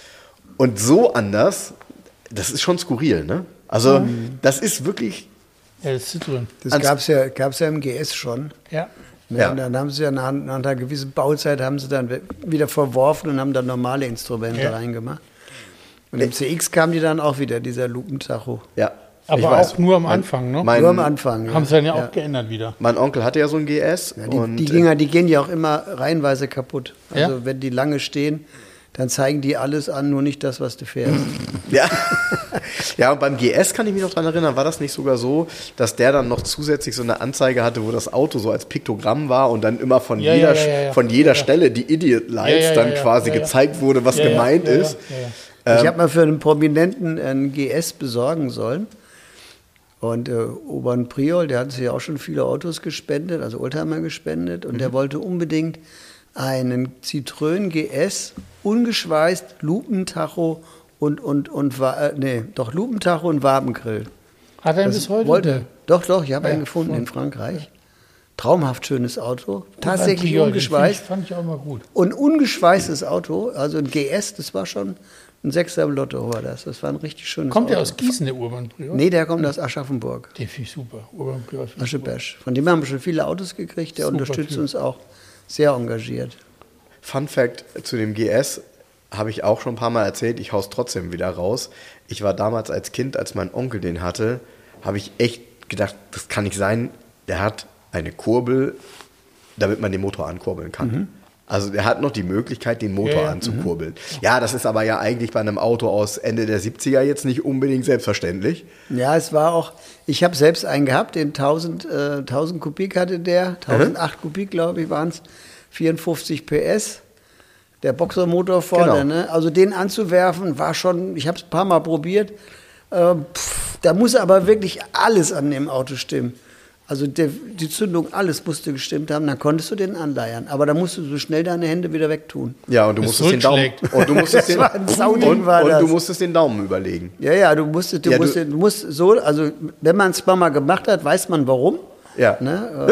[SPEAKER 2] Und so anders, das ist schon skurril, ne? Also mhm. das ist wirklich...
[SPEAKER 3] Ja, das ist drin.
[SPEAKER 4] Das gab es ja, gab's ja im G S schon.
[SPEAKER 3] Ja.
[SPEAKER 4] Ja, und dann haben sie ja nach, nach einer gewissen Bauzeit haben sie dann wieder verworfen und haben dann normale Instrumente ja. reingemacht. Und im C X kam die dann auch wieder, dieser Lupentacho.
[SPEAKER 2] Ja.
[SPEAKER 3] Aber auch nur am Anfang, ne?
[SPEAKER 4] Nur am Anfang, ja.
[SPEAKER 3] Haben sie dann ja, ja auch geändert wieder.
[SPEAKER 2] Mein Onkel hatte ja so ein G S.
[SPEAKER 4] Ja, die,
[SPEAKER 2] und
[SPEAKER 4] die, Dinger, die gehen ja auch immer reihenweise kaputt. Also
[SPEAKER 3] ja?
[SPEAKER 4] wenn die lange stehen, dann zeigen die alles an, nur nicht das, was du fährst.
[SPEAKER 2] Ja. Ja, und beim G S kann ich mich noch dran erinnern, war das nicht sogar so, dass der dann noch zusätzlich so eine Anzeige hatte, wo das Auto so als Piktogramm war und dann immer von
[SPEAKER 3] ja,
[SPEAKER 2] jeder,
[SPEAKER 3] ja, ja, ja.
[SPEAKER 2] von jeder
[SPEAKER 3] ja.
[SPEAKER 2] Stelle die Idiot Lights
[SPEAKER 3] ja, ja,
[SPEAKER 2] dann
[SPEAKER 3] ja,
[SPEAKER 2] quasi
[SPEAKER 3] ja, ja.
[SPEAKER 2] gezeigt wurde, was
[SPEAKER 3] ja,
[SPEAKER 2] gemeint
[SPEAKER 3] ja, ja,
[SPEAKER 2] ist.
[SPEAKER 3] Ja, ja.
[SPEAKER 4] Ich habe mal für einen Prominenten einen G S besorgen sollen. Und äh, Obern Priol, der hat sich ja auch schon viele Autos gespendet, also Oldtimer gespendet. Und mhm. der wollte unbedingt einen Citroën G S, ungeschweißt, Lupentacho und, und, und, äh, nee, doch Lupentacho und Wabengrill.
[SPEAKER 3] Hat er ihn bis heute?
[SPEAKER 4] Wollte. Doch, doch, ich habe
[SPEAKER 3] ja,
[SPEAKER 4] einen gefunden
[SPEAKER 3] schon.
[SPEAKER 4] in Frankreich. Traumhaft schönes Auto, tatsächlich
[SPEAKER 3] Priol,
[SPEAKER 4] ungeschweißt.
[SPEAKER 3] Das fand ich auch immer gut.
[SPEAKER 4] Und ungeschweißtes Auto, also ein G S, das war schon ein Sechser im Lotto war das. Das war ein richtig schönes
[SPEAKER 3] kommt
[SPEAKER 4] Auto.
[SPEAKER 3] Kommt der aus Gießen, der Urban Priol?
[SPEAKER 4] Nee, der kommt aus Aschaffenburg.
[SPEAKER 3] Den finde ich super. Urban Priol.
[SPEAKER 4] Aschebesch. Von dem haben wir schon viele Autos gekriegt. Der super unterstützt typ. uns auch sehr engagiert.
[SPEAKER 2] Fun Fact zu dem G S habe ich auch schon ein paar Mal erzählt. Ich hau's trotzdem wieder raus. Ich war damals als Kind, als mein Onkel den hatte, habe ich echt gedacht, das kann nicht sein. Der hat eine Kurbel, damit man den Motor ankurbeln kann. Mhm. Also der hat noch die Möglichkeit, den Motor ja, ja. anzukurbeln. Mhm. Ja, das ist aber ja eigentlich bei einem Auto aus Ende der siebziger jetzt nicht unbedingt selbstverständlich.
[SPEAKER 4] Ja, es war auch, ich habe selbst einen gehabt, den tausend, äh, tausend Kubik hatte der, tausendacht mhm. Kubik, glaube ich, waren es, vierundfünfzig P S, der Boxermotor vorne. Genau. Ne? Also den anzuwerfen war schon, ich habe es ein paar Mal probiert, äh, pff, da muss aber wirklich alles an dem Auto stimmen. Also der, die Zündung, alles musste gestimmt haben, dann konntest du den anleiern. Aber da musst du so schnell deine Hände wieder wegtun.
[SPEAKER 2] Ja, und du musstest den Daumen und du musstest den, und, und, und du musstest den Daumen überlegen.
[SPEAKER 4] Ja, ja, du musstest, du, ja, musst, du, du musst so, also wenn man es mal gemacht hat, weiß man warum.
[SPEAKER 2] Ja.
[SPEAKER 4] Ne?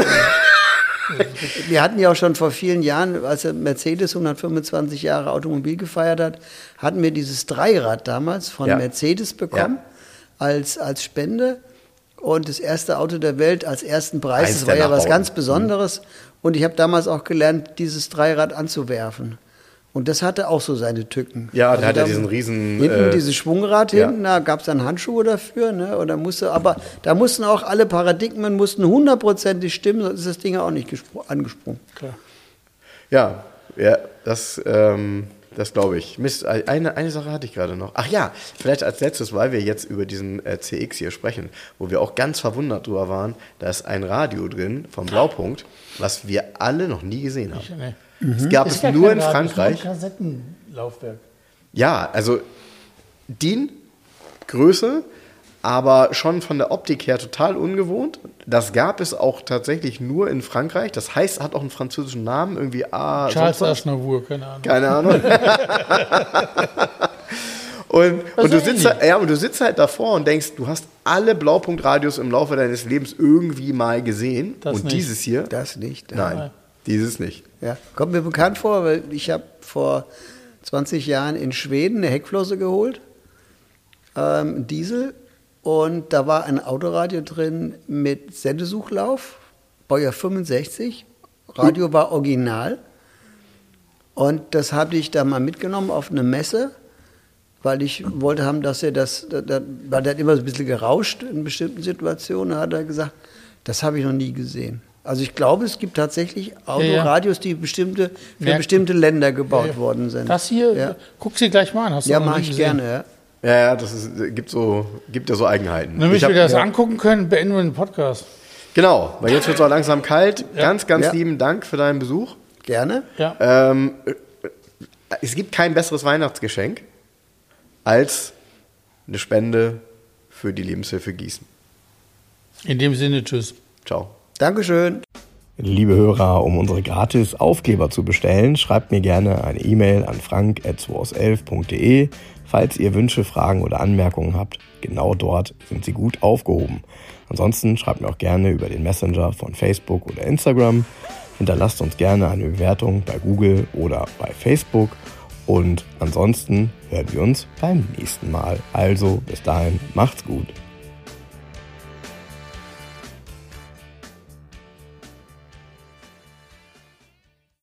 [SPEAKER 4] Wir hatten ja auch schon vor vielen Jahren, als Mercedes hundertfünfundzwanzig Jahre Automobil gefeiert hat, hatten wir dieses Dreirad damals von ja. Mercedes bekommen ja. als, als Spende. Und das erste Auto der Welt als ersten Preis, das war ja was ganz Besonderes. Und ich habe damals auch gelernt, dieses Dreirad anzuwerfen. Und das hatte auch so seine Tücken.
[SPEAKER 2] Ja, also der hat ja diesen riesen...
[SPEAKER 4] Hinten
[SPEAKER 2] äh,
[SPEAKER 4] dieses Schwungrad
[SPEAKER 2] ja.
[SPEAKER 4] hinten, da gab es dann Handschuhe dafür. Ne? Und da musste, aber da mussten auch alle Paradigmen mussten hundertprozentig stimmen, sonst ist das Ding auch nicht angesprungen.
[SPEAKER 3] Klar.
[SPEAKER 2] Ja, ja, das... Ähm das glaube ich. Mist, eine, eine Sache hatte ich gerade noch. Ach ja, vielleicht als letztes, weil wir jetzt über diesen äh, C X hier sprechen, wo wir auch ganz verwundert drüber waren, da ist ein Radio drin vom Blaupunkt, was wir alle noch nie gesehen haben. Ich, nee. mhm. Es gab es nur in Frankreich.
[SPEAKER 3] Das ist ein Kassettenlaufwerk.
[SPEAKER 2] Ja, also D I N, Größe, aber schon von der Optik her total ungewohnt. Das gab es auch tatsächlich nur in Frankreich. Das heißt, hat auch einen französischen Namen, irgendwie A.
[SPEAKER 3] Charles Aznavour, keine Ahnung.
[SPEAKER 2] Keine Ahnung. und, und, du sitzt halt, ja, und du sitzt halt davor und denkst, du hast alle Blaupunktradios im Laufe deines Lebens irgendwie mal gesehen. Das und nicht. Dieses hier?
[SPEAKER 4] Das nicht.
[SPEAKER 2] Nein, nein, dieses nicht.
[SPEAKER 4] Ja, kommt mir bekannt vor, weil ich habe vor zwanzig Jahren in Schweden eine Heckflosse geholt, ähm, Diesel. Und da war ein Autoradio drin mit Sendesuchlauf, Baujahr fünfundsechzig. Radio war original. Und das habe ich da mal mitgenommen auf eine Messe, weil ich wollte haben, dass er das, da, da, weil der hat immer so ein bisschen gerauscht in bestimmten Situationen. Da hat er gesagt, das habe ich noch nie gesehen. Also ich glaube, es gibt tatsächlich Autoradios, die bestimmte, für ja. bestimmte Länder gebaut ja, ja. worden sind.
[SPEAKER 3] Das hier, ja. guck sie gleich mal an. Hast du
[SPEAKER 4] ja, mache ich gesehen? Gerne, ja.
[SPEAKER 2] Ja, ja, das ist, gibt, so, gibt ja so Eigenheiten.
[SPEAKER 3] Damit wir das ja. angucken können, beenden wir den Podcast.
[SPEAKER 2] Genau, weil jetzt wird es auch langsam kalt. Ja. Ganz, ganz ja. lieben Dank für deinen Besuch.
[SPEAKER 4] Gerne.
[SPEAKER 3] Ja.
[SPEAKER 2] Ähm, es gibt kein besseres Weihnachtsgeschenk als eine Spende für die Lebenshilfe Gießen.
[SPEAKER 3] In dem Sinne, tschüss.
[SPEAKER 2] Ciao.
[SPEAKER 4] Dankeschön.
[SPEAKER 1] Liebe Hörer, um unsere gratis Aufkleber zu bestellen, schreibt mir gerne eine E-Mail an frank at zweihundertelf punkt de. Falls ihr Wünsche, Fragen oder Anmerkungen habt, genau dort sind sie gut aufgehoben. Ansonsten schreibt mir auch gerne über den Messenger von Facebook oder Instagram. Hinterlasst uns gerne eine Bewertung bei Google oder bei Facebook. Und ansonsten hören wir uns beim nächsten Mal. Also bis dahin, macht's gut.